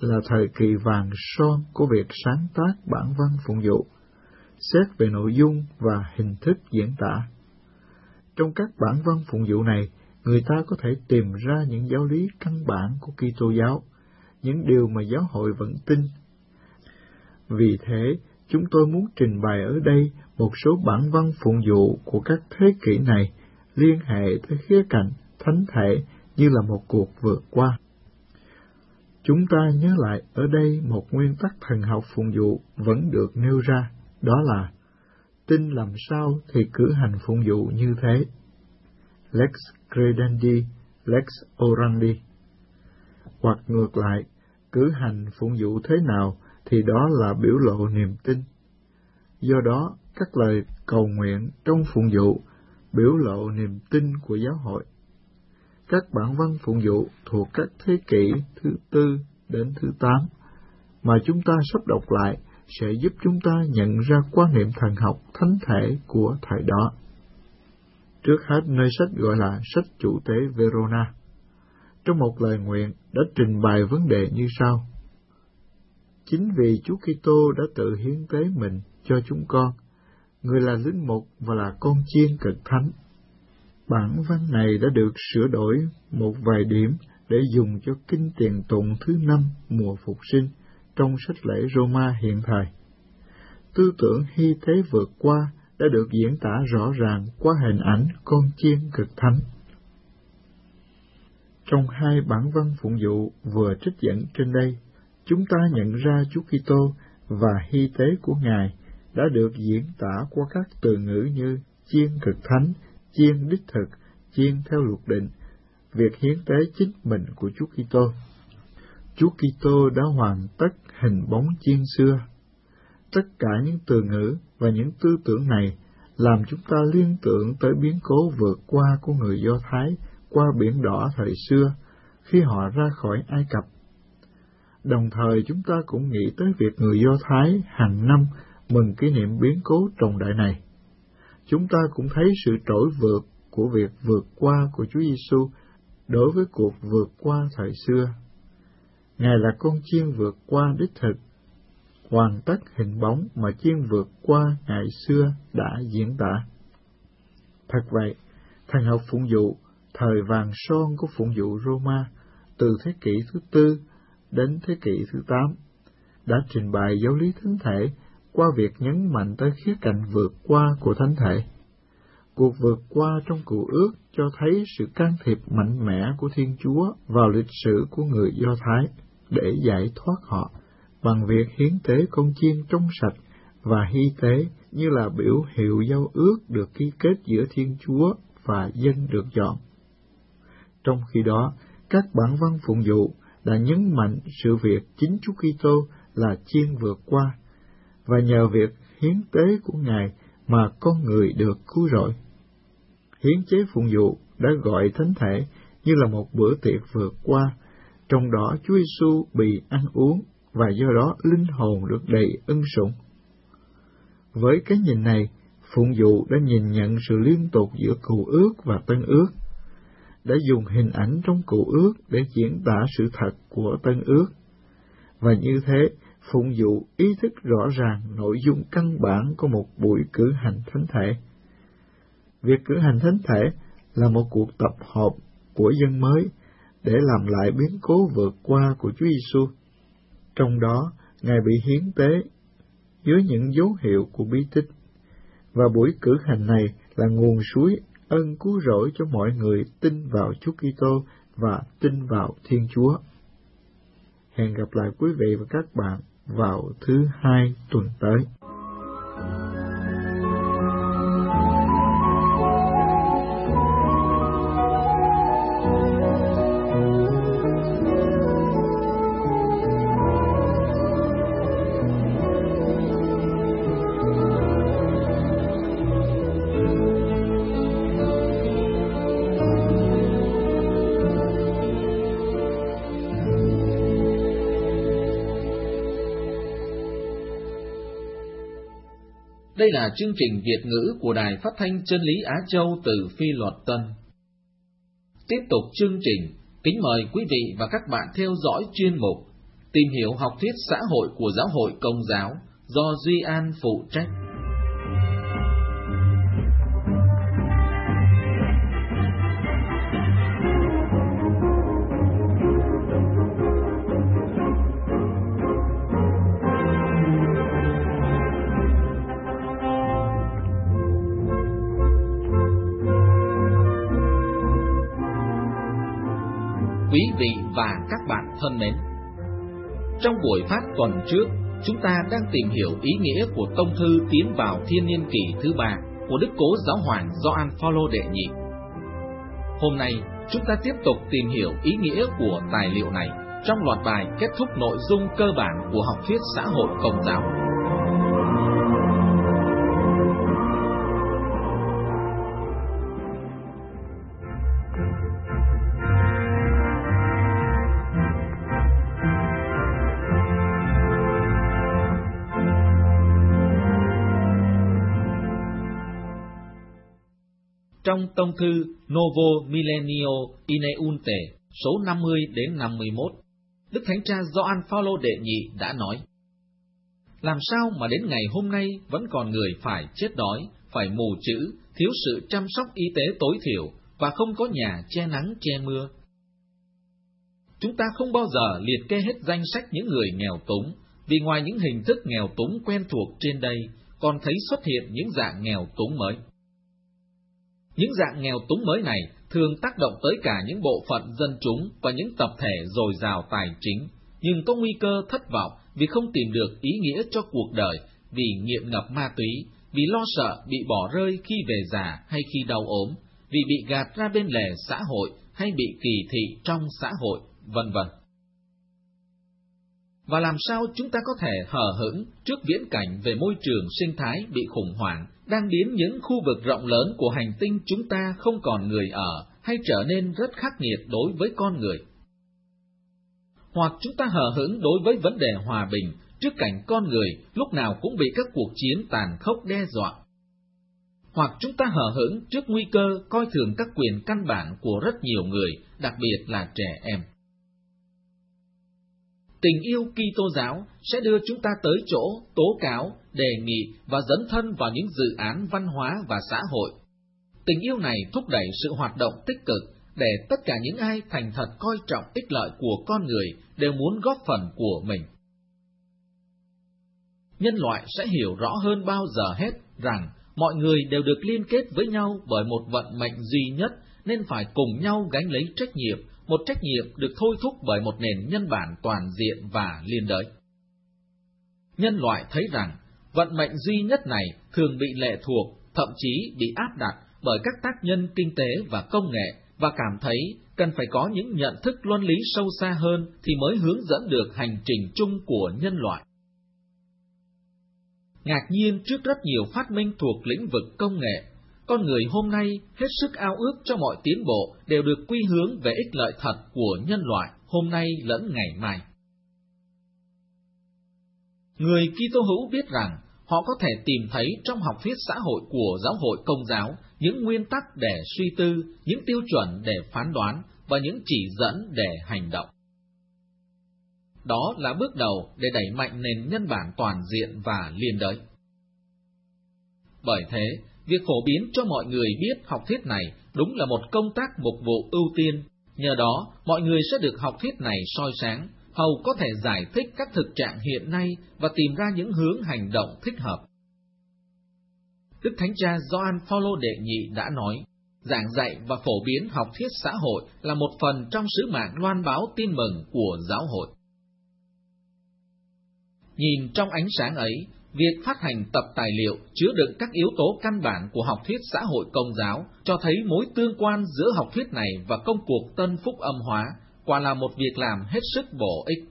là thời kỳ vàng son của việc sáng tác bản văn phụng dụ, xét về nội dung và hình thức diễn tả. Trong các bản văn phụng dụ này, người ta có thể tìm ra những giáo lý căn bản của Kitô giáo, những điều mà giáo hội vẫn tin. Vì thế, chúng tôi muốn trình bày ở đây một số bản văn phụng dụ của các thế kỷ này liên hệ tới khía cạnh thánh thể như là một cuộc vượt qua. Chúng ta nhớ lại ở đây một nguyên tắc thần học phụng dụ vẫn được nêu ra, đó là tin làm sao thì cử hành phụng dụ như thế. Lex credendi, lex orandi. Hoặc ngược lại, cử hành phụng dụ thế nào thì đó là biểu lộ niềm tin. Do đó, các lời cầu nguyện trong phụng dụ biểu lộ niềm tin của giáo hội. Các bản văn phụng dụ thuộc các thế kỷ thứ 4 đến thứ 8 mà chúng ta sắp đọc lại sẽ giúp chúng ta nhận ra quan niệm thần học thánh thể của thời đó. Trước hết, nơi sách gọi là sách chủ tế Verona, trong một lời nguyện đã trình bày vấn đề như sau: Chính vì Chúa Kitô đã tự hiến tế mình cho chúng con, người là linh mục và là con chiên cực thánh. Bản văn này đã được sửa đổi một vài điểm để dùng cho kinh tiền tụng thứ 5 mùa phục sinh trong sách lễ Roma hiện thời. Tư tưởng hy thế vượt qua đã được diễn tả rõ ràng qua hình ảnh con chiên cực thánh. Trong hai bản văn phụng dụ vừa trích dẫn trên đây, chúng ta nhận ra Chúa Kitô và hy tế của Ngài đã được diễn tả qua các từ ngữ như chiên cực thánh, chiên đích thực, chiên theo luật định, việc hiến tế chính mình của Chúa Kitô. Chúa Kitô đã hoàn tất hình bóng chiên xưa. Tất cả những từ ngữ và những tư tưởng này làm chúng ta liên tưởng tới biến cố vượt qua của người Do Thái qua biển đỏ thời xưa khi họ ra khỏi Ai Cập. Đồng thời chúng ta cũng nghĩ tới việc người Do Thái hàng năm mừng kỷ niệm biến cố trọng đại này. Chúng ta cũng thấy sự trỗi vượt của việc vượt qua của Chúa Giêsu đối với cuộc vượt qua thời xưa. Ngài là con chiên vượt qua đích thực, hoàn tất hình bóng mà chiên vượt qua ngày xưa đã diễn tả. Thật vậy, thần học phụng dụ, thời vàng son của phụng dụ Roma, từ thế kỷ thứ 4 đến thế kỷ thứ 8, đã trình bày giáo lý thánh thể qua việc nhấn mạnh tới khía cạnh vượt qua của thánh thể. Cuộc vượt qua trong Cựu Ước cho thấy sự can thiệp mạnh mẽ của Thiên Chúa vào lịch sử của người Do Thái để giải thoát họ bằng việc hiến tế con chiên trong sạch và hy tế như là biểu hiệu giao ước được ký kết giữa Thiên Chúa và dân được chọn. Trong khi đó, các bản văn phụng dụ đã nhấn mạnh sự việc chính Chúa Kitô là chiên vượt qua, và nhờ việc hiến tế của Ngài mà con người được cứu rỗi. Hiến chế phụng dụ đã gọi thánh thể như là một bữa tiệc vượt qua, trong đó Chúa Giêsu bị ăn uống và do đó linh hồn được đầy ân sủng. Với cái nhìn này, phụng dụ đã nhìn nhận sự liên tục giữa Cựu Ước và Tân Ước, đã dùng hình ảnh trong Cựu Ước để diễn tả sự thật của Tân Ước, và như thế phụng dụ ý thức rõ ràng nội dung căn bản của một buổi cử hành thánh thể. Việc cử hành thánh thể là một cuộc tập hợp của dân mới để làm lại biến cố vượt qua của Chúa Giêsu. Trong đó, Ngài bị hiến tế dưới những dấu hiệu của bí tích, và buổi cử hành này là nguồn suối ân cứu rỗi cho mọi người tin vào Chúa Kitô và tin vào Thiên Chúa. Hẹn gặp lại quý vị và các bạn vào thứ Hai tuần tới. Đây là chương trình Việt ngữ của Đài Phát thanh Chân lý Á Châu từ Phi Luật Tân. Tiếp tục chương trình, kính mời quý vị và các bạn theo dõi chuyên mục tìm hiểu học thuyết xã hội của Giáo hội Công giáo do Duy An phụ trách. Quý vị và các bạn thân mến, trong buổi phát tuần trước, chúng ta đang tìm hiểu ý nghĩa của tông thư Tiến vào Thiên niên kỷ thứ 3 của Đức Cố Giáo hoàng Gioan Phaolô đệ nhị. Hôm nay, chúng ta tiếp tục tìm hiểu ý nghĩa của tài liệu này trong loạt bài kết thúc nội dung cơ bản của học thuyết xã hội Công giáo. Trong tông thư Novo Millennio Ineunte số 50 đến 51, Đức Thánh Cha Gioan Phaolô đệ nhị đã nói: làm sao mà đến ngày hôm nay vẫn còn người phải chết đói, phải mù chữ, thiếu sự chăm sóc y tế tối thiểu và không có nhà che nắng che mưa? Chúng ta không bao giờ liệt kê hết danh sách những người nghèo túng, vì ngoài những hình thức nghèo túng quen thuộc trên đây, còn thấy xuất hiện những dạng nghèo túng mới. Những dạng nghèo túng mới này thường tác động tới cả những bộ phận dân chúng và những tập thể dồi dào tài chính, nhưng có nguy cơ thất vọng vì không tìm được ý nghĩa cho cuộc đời, vì nghiện ngập ma túy, vì lo sợ bị bỏ rơi khi về già hay khi đau ốm, vì bị gạt ra bên lề xã hội hay bị kỳ thị trong xã hội, vân vân. Và làm sao chúng ta có thể hờ hững trước viễn cảnh về môi trường sinh thái bị khủng hoảng, đang biến những khu vực rộng lớn của hành tinh chúng ta không còn người ở, hay trở nên rất khắc nghiệt đối với con người? Hoặc chúng ta hờ hững đối với vấn đề hòa bình trước cảnh con người lúc nào cũng bị các cuộc chiến tàn khốc đe dọa? Hoặc chúng ta hờ hững trước nguy cơ coi thường các quyền căn bản của rất nhiều người, đặc biệt là trẻ em? Tình yêu Kitô giáo sẽ đưa chúng ta tới chỗ tố cáo, đề nghị và dấn thân vào những dự án văn hóa và xã hội. Tình yêu này thúc đẩy sự hoạt động tích cực để tất cả những ai thành thật coi trọng ích lợi của con người đều muốn góp phần của mình. Nhân loại sẽ hiểu rõ hơn bao giờ hết rằng mọi người đều được liên kết với nhau bởi một vận mệnh duy nhất, nên phải cùng nhau gánh lấy trách nhiệm, một trách nhiệm được thôi thúc bởi một nền nhân bản toàn diện và liên đới. Nhân loại thấy rằng vận mệnh duy nhất này thường bị lệ thuộc, thậm chí bị áp đặt bởi các tác nhân kinh tế và công nghệ, và cảm thấy cần phải có những nhận thức luân lý sâu xa hơn thì mới hướng dẫn được hành trình chung của nhân loại. Ngạc nhiên trước rất nhiều phát minh thuộc lĩnh vực công nghệ, con người hôm nay hết sức ao ước cho mọi tiến bộ đều được quy hướng về ích lợi thật của nhân loại hôm nay lẫn ngày mai. Người Kitô hữu biết rằng họ có thể tìm thấy trong học thuyết xã hội của Giáo hội Công giáo những nguyên tắc để suy tư, những tiêu chuẩn để phán đoán và những chỉ dẫn để hành động. Đó là bước đầu để đẩy mạnh nền nhân bản toàn diện và liên đới. Bởi thế, việc phổ biến cho mọi người biết học thuyết này đúng là một công tác mục vụ ưu tiên, nhờ đó mọi người sẽ được học thuyết này soi sáng, hầu có thể giải thích các thực trạng hiện nay và tìm ra những hướng hành động thích hợp. Đức Thánh Cha Gioan Phaolô đệ nhị đã nói, giảng dạy và phổ biến học thuyết xã hội là một phần trong sứ mạng loan báo tin mừng của giáo hội. Nhìn trong ánh sáng ấy, việc phát hành tập tài liệu chứa đựng các yếu tố căn bản của học thuyết xã hội Công giáo cho thấy mối tương quan giữa học thuyết này và công cuộc tân phúc âm hóa, quả là một việc làm hết sức bổ ích.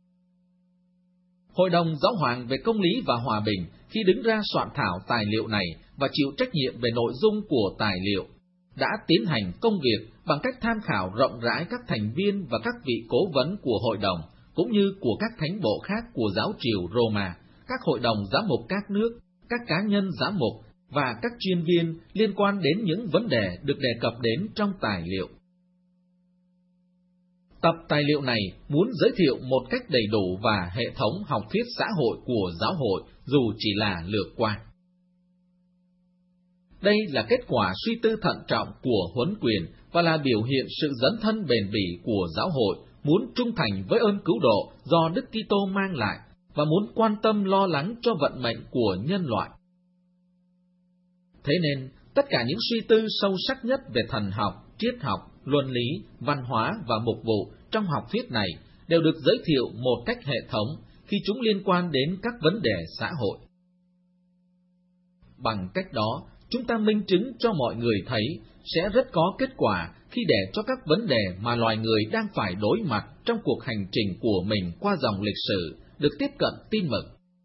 Hội đồng Giáo hoàng về Công lý và Hòa bình khi đứng ra soạn thảo tài liệu này và chịu trách nhiệm về nội dung của tài liệu, đã tiến hành công việc bằng cách tham khảo rộng rãi các thành viên và các vị cố vấn của hội đồng, cũng như của các thánh bộ khác của giáo triều Roma, các hội đồng giám mục các nước, các cá nhân giám mục và các chuyên viên liên quan đến những vấn đề được đề cập đến trong tài liệu. Tập tài liệu này muốn giới thiệu một cách đầy đủ và hệ thống học thuyết xã hội của giáo hội dù chỉ là lược qua. Đây là kết quả suy tư thận trọng của huấn quyền và là biểu hiện sự dấn thân bền bỉ của giáo hội muốn trung thành với ơn cứu độ do Đức Kitô mang lại và muốn quan tâm lo lắng cho vận mệnh của nhân loại. Thế nên, tất cả những suy tư sâu sắc nhất về thần học, triết học, luân lý, văn hóa và mục vụ trong học thuyết này đều được giới thiệu một cách hệ thống khi chúng liên quan đến các vấn đề xã hội. Bằng cách đó, chúng ta minh chứng cho mọi người thấy sẽ rất có kết quả khi để cho các vấn đề mà loài người đang phải đối mặt trong cuộc hành trình của mình qua dòng lịch sử được tiếp cận tin mừng.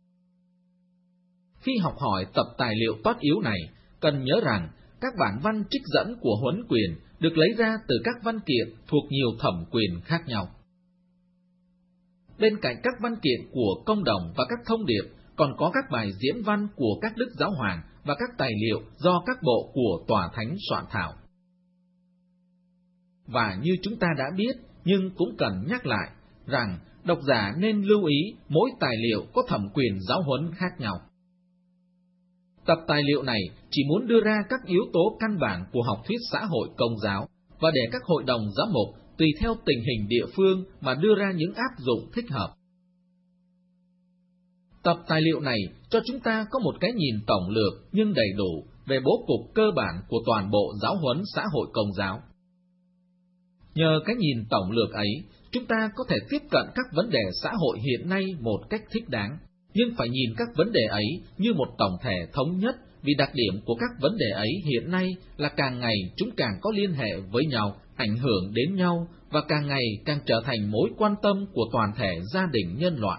Khi học hỏi tập tài liệu toát yếu này, cần nhớ rằng các bản văn trích dẫn của huấn quyền được lấy ra từ các văn kiện thuộc nhiều thẩm quyền khác nhau. Bên cạnh các văn kiện của công đồng và các thông điệp, còn có các bài diễn văn của các đức giáo hoàng và các tài liệu do các bộ của tòa thánh soạn thảo. Và như chúng ta đã biết, nhưng cũng cần nhắc lại, rằng độc giả nên lưu ý mỗi tài liệu có thẩm quyền giáo huấn khác nhau. Tập tài liệu này chỉ muốn đưa ra các yếu tố căn bản của học thuyết xã hội công giáo và để các hội đồng giám mục tùy theo tình hình địa phương mà đưa ra những áp dụng thích hợp. Tập tài liệu này cho chúng ta có một cái nhìn tổng lược nhưng đầy đủ về bố cục cơ bản của toàn bộ giáo huấn xã hội công giáo. Nhờ cái nhìn tổng lược ấy, chúng ta có thể tiếp cận các vấn đề xã hội hiện nay một cách thích đáng, nhưng phải nhìn các vấn đề ấy như một tổng thể thống nhất, vì đặc điểm của các vấn đề ấy hiện nay là càng ngày chúng càng có liên hệ với nhau, ảnh hưởng đến nhau và càng ngày càng trở thành mối quan tâm của toàn thể gia đình nhân loại.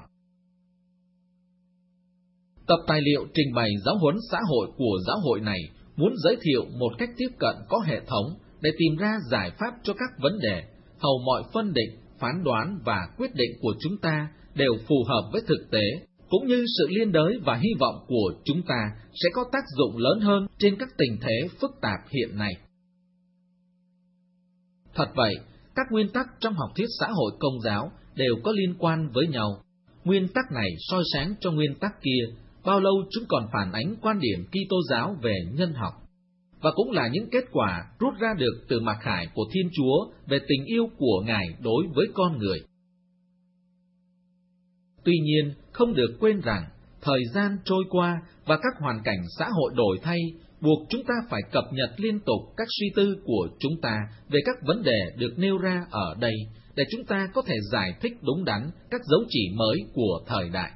Tập tài liệu trình bày giáo huấn xã hội của giáo hội này muốn giới thiệu một cách tiếp cận có hệ thống để tìm ra giải pháp cho các vấn đề, hầu mọi phân định, phán đoán và quyết định của chúng ta đều phù hợp với thực tế, cũng như sự liên đới và hy vọng của chúng ta sẽ có tác dụng lớn hơn trên các tình thế phức tạp hiện nay. Thật vậy, các nguyên tắc trong học thuyết xã hội công giáo đều có liên quan với nhau. Nguyên tắc này soi sáng cho nguyên tắc kia, bao lâu chúng còn phản ánh quan điểm Kitô giáo về nhân học, và cũng là những kết quả rút ra được từ mặc khải của Thiên Chúa về tình yêu của Ngài đối với con người. Tuy nhiên, không được quên rằng, thời gian trôi qua và các hoàn cảnh xã hội đổi thay, buộc chúng ta phải cập nhật liên tục các suy tư của chúng ta về các vấn đề được nêu ra ở đây, để chúng ta có thể giải thích đúng đắn các dấu chỉ mới của thời đại.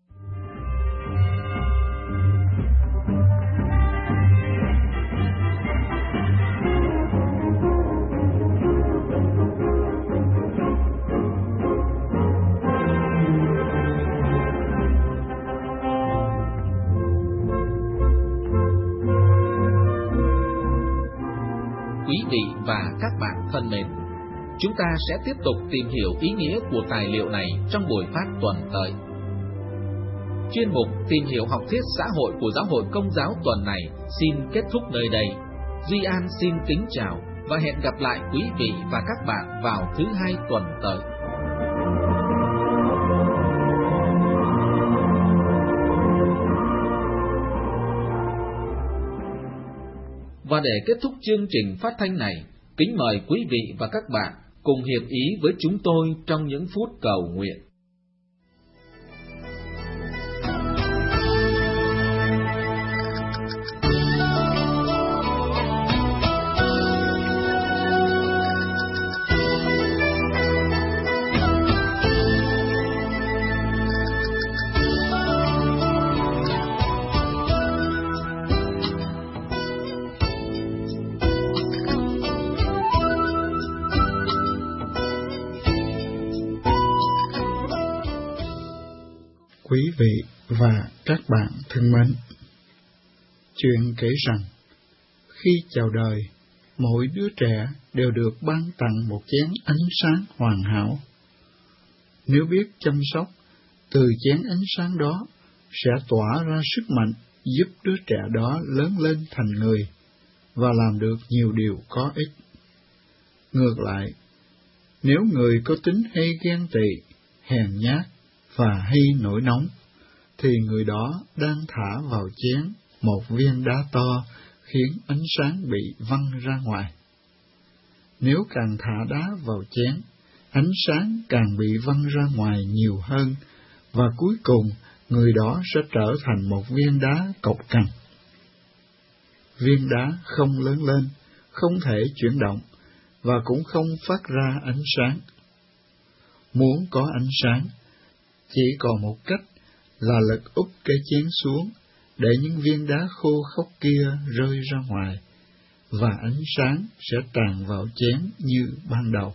Quý vị và các bạn thân mến, chúng ta sẽ tiếp tục tìm hiểu ý nghĩa của tài liệu này trong buổi phát tuần tới. Chuyên mục Tìm hiểu học thuyết xã hội của Giáo hội Công giáo tuần này xin kết thúc nơi đây. Duy An xin kính chào và hẹn gặp lại quý vị và các bạn vào thứ Hai tuần tới. Và để kết thúc chương trình phát thanh này, kính mời quý vị và các bạn cùng hiệp ý với chúng tôi trong những phút cầu nguyện. Quý vị và các bạn thân mến, chuyện kể rằng, khi chào đời, mỗi đứa trẻ đều được ban tặng một chén ánh sáng hoàn hảo. Nếu biết chăm sóc, từ chén ánh sáng đó sẽ tỏa ra sức mạnh giúp đứa trẻ đó lớn lên thành người, và làm được nhiều điều có ích. Ngược lại, Nếu người có tính hay ghen tị, hèn nhát và hay nổi nóng, thì người đó đang thả vào chén một viên đá to khiến ánh sáng bị văng ra ngoài. Nếu càng thả đá vào chén, ánh sáng càng bị văng ra ngoài nhiều hơn, và cuối cùng người đó sẽ trở thành một viên đá cộc cằn. Viên đá không lớn lên, không thể chuyển động, và cũng không phát ra ánh sáng. Muốn có ánh sáng, chỉ còn một cách là lật úp cái chén xuống, để những viên đá khô khốc kia rơi ra ngoài, và ánh sáng sẽ tràn vào chén như ban đầu.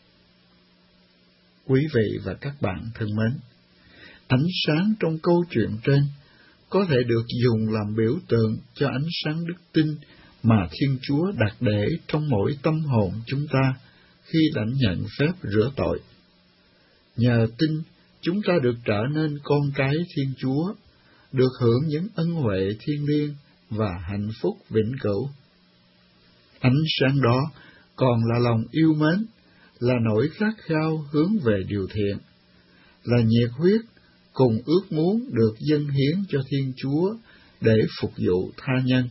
Quý vị và các bạn thân mến, ánh sáng trong câu chuyện trên có thể được dùng làm biểu tượng cho ánh sáng đức tin mà Thiên Chúa đặt để trong mỗi tâm hồn chúng ta khi lãnh nhận phép rửa tội. Nhờ tin, chúng ta được trở nên con cái Thiên Chúa, được hưởng những ân huệ thiêng liêng và hạnh phúc vĩnh cửu. Ánh sáng đó còn là lòng yêu mến, là nỗi khát khao hướng về điều thiện, là nhiệt huyết cùng ước muốn được dâng hiến cho Thiên Chúa để phục vụ tha nhân.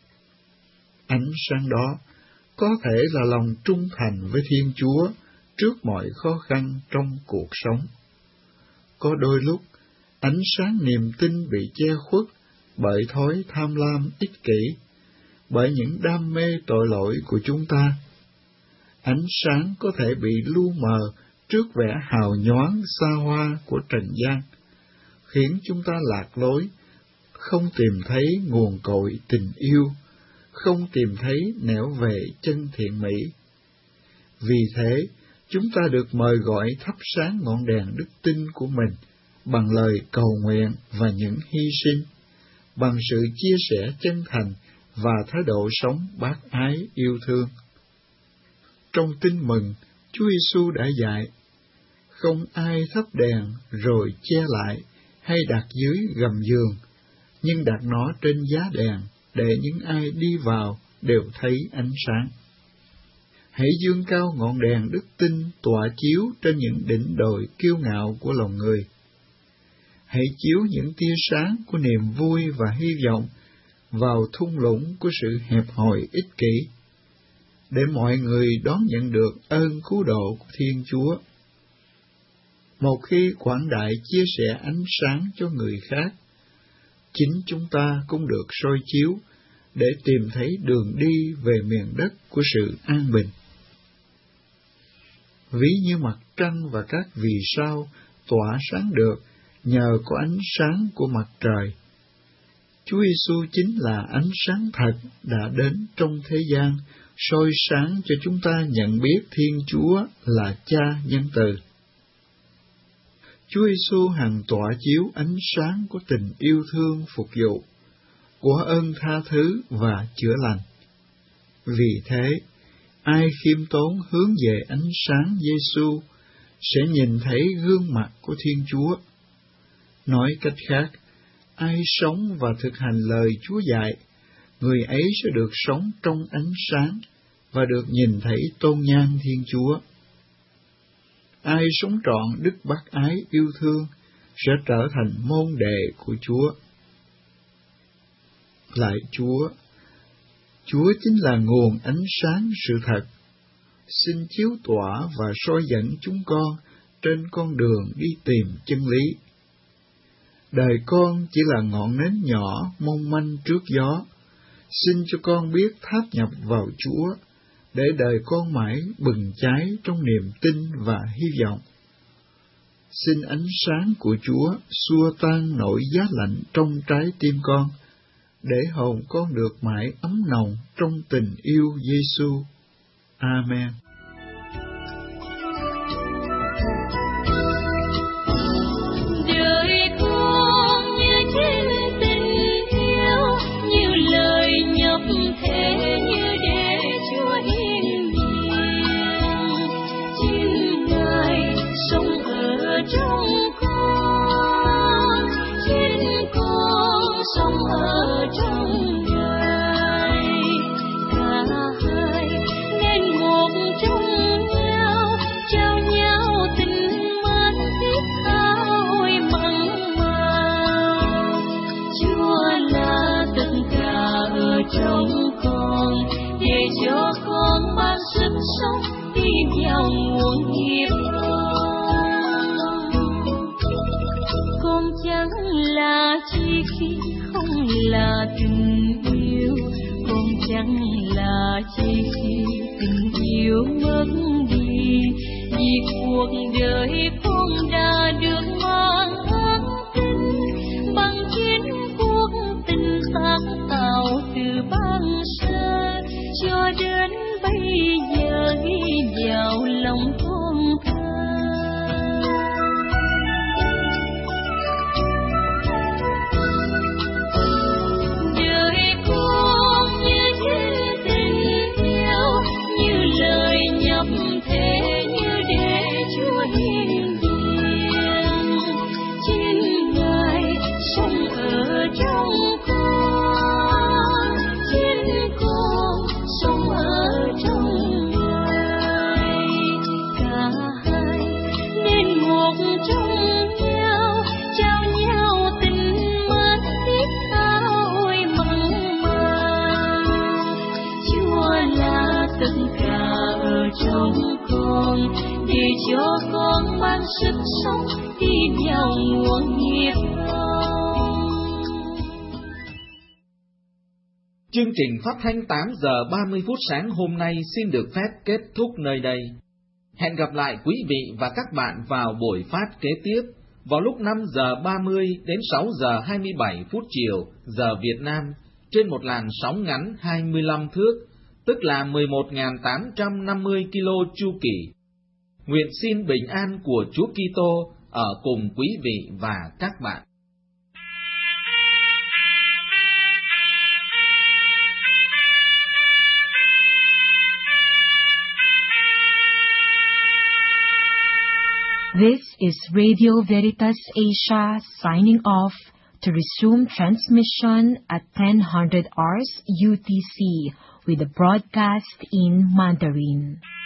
Ánh sáng đó có thể là lòng trung thành với Thiên Chúa trước mọi khó khăn trong cuộc sống. Có đôi lúc, ánh sáng niềm tin bị che khuất bởi thói tham lam ích kỷ, bởi những đam mê tội lỗi của chúng ta. Ánh sáng có thể bị lu mờ trước vẻ hào nhoáng xa hoa của trần gian, khiến chúng ta lạc lối, không tìm thấy nguồn cội tình yêu, không tìm thấy nẻo về chân thiện mỹ. Vì thế, chúng ta được mời gọi thắp sáng ngọn đèn đức tin của mình bằng lời cầu nguyện và những hy sinh, bằng sự chia sẻ chân thành và thái độ sống bác ái yêu thương. Trong Tin Mừng, Chúa Giêsu đã dạy, không ai thắp đèn rồi che lại hay đặt dưới gầm giường, nhưng đặt nó trên giá đèn để những ai đi vào đều thấy ánh sáng. Hãy dương cao ngọn đèn đức tin tỏa chiếu trên những đỉnh đồi kiêu ngạo của lòng người. Hãy chiếu những tia sáng của niềm vui và hy vọng vào thung lũng của sự hẹp hòi ích kỷ, để mọi người đón nhận được ơn cứu độ của Thiên Chúa. Một khi quảng đại chia sẻ ánh sáng cho người khác, chính chúng ta cũng được soi chiếu để tìm thấy đường đi về miền đất của sự an bình. Ví như mặt trăng và các vì sao tỏa sáng được nhờ có ánh sáng của mặt trời, Chúa Giêsu chính là ánh sáng thật đã đến trong thế gian, soi sáng cho chúng ta nhận biết Thiên Chúa là Cha nhân từ. Chúa Giêsu hằng tỏa chiếu ánh sáng của tình yêu thương phục vụ, của ơn tha thứ và chữa lành. Vì thế, ai khiêm tốn hướng về ánh sáng Giêsu sẽ nhìn thấy gương mặt của Thiên Chúa. Nói cách khác, ai sống và thực hành lời Chúa dạy, người ấy sẽ được sống trong ánh sáng và được nhìn thấy tôn nhan Thiên Chúa. Ai sống trọn đức bác ái yêu thương sẽ trở thành môn đệ của Chúa. Lạy Chúa, Chúa chính là nguồn ánh sáng sự thật. Xin chiếu tỏa và soi dẫn chúng con trên con đường đi tìm chân lý. Đời con chỉ là ngọn nến nhỏ mong manh trước gió. Xin cho con biết tháp nhập vào Chúa, để đời con mãi bừng cháy trong niềm tin và hy vọng. Xin ánh sáng của Chúa xua tan nỗi giá lạnh trong trái tim con, để hồn con được mãi ấm nồng trong tình yêu Giêsu. Amen. Đời con như chiến tình yêu, như lời nhập thế, như để Chúa hiền hiền. Chính Ngài sống ở trong con, chính con sống ở trong Ngài. Cả hai nên một nghiệp còn chẳng là chi khi không là tình yêu, còn chẳng là chi khi tình yêu mất đi, vì cuộc đời con đã được mang ân tình bằng chính cuộc tình sáng tạo từ ban sơ cho đến bây giờ ghi vào lòng con thơ. Đời con như thiên tình yêu, như lời nhập thế, như để Chúa hiền diện. Chính Ngài sống ở trong con, chính con sống ở trong Ngài. Cả hai nên một trong nhau, trao nhau tình mến biết bao ôi mặn mà. Chúa là tất cả ở trong con, để cho con mang sức sống đi vào nguồn nghiệp con. Chương trình phát thanh 8 giờ 30 phút sáng hôm nay xin được phép kết thúc nơi đây. Hẹn gặp lại quý vị và các bạn vào buổi phát kế tiếp vào lúc 5 giờ 30 đến 6 giờ 27 phút chiều giờ Việt Nam trên một làn sóng ngắn 25 thước, tức là 11.850 kilo chu kỳ. Nguyện xin bình an của Chúa Kitô ở cùng quý vị và các bạn. This is Radio Veritas Asia signing off to resume transmission at 10:00 hours UTC with the broadcast in Mandarin.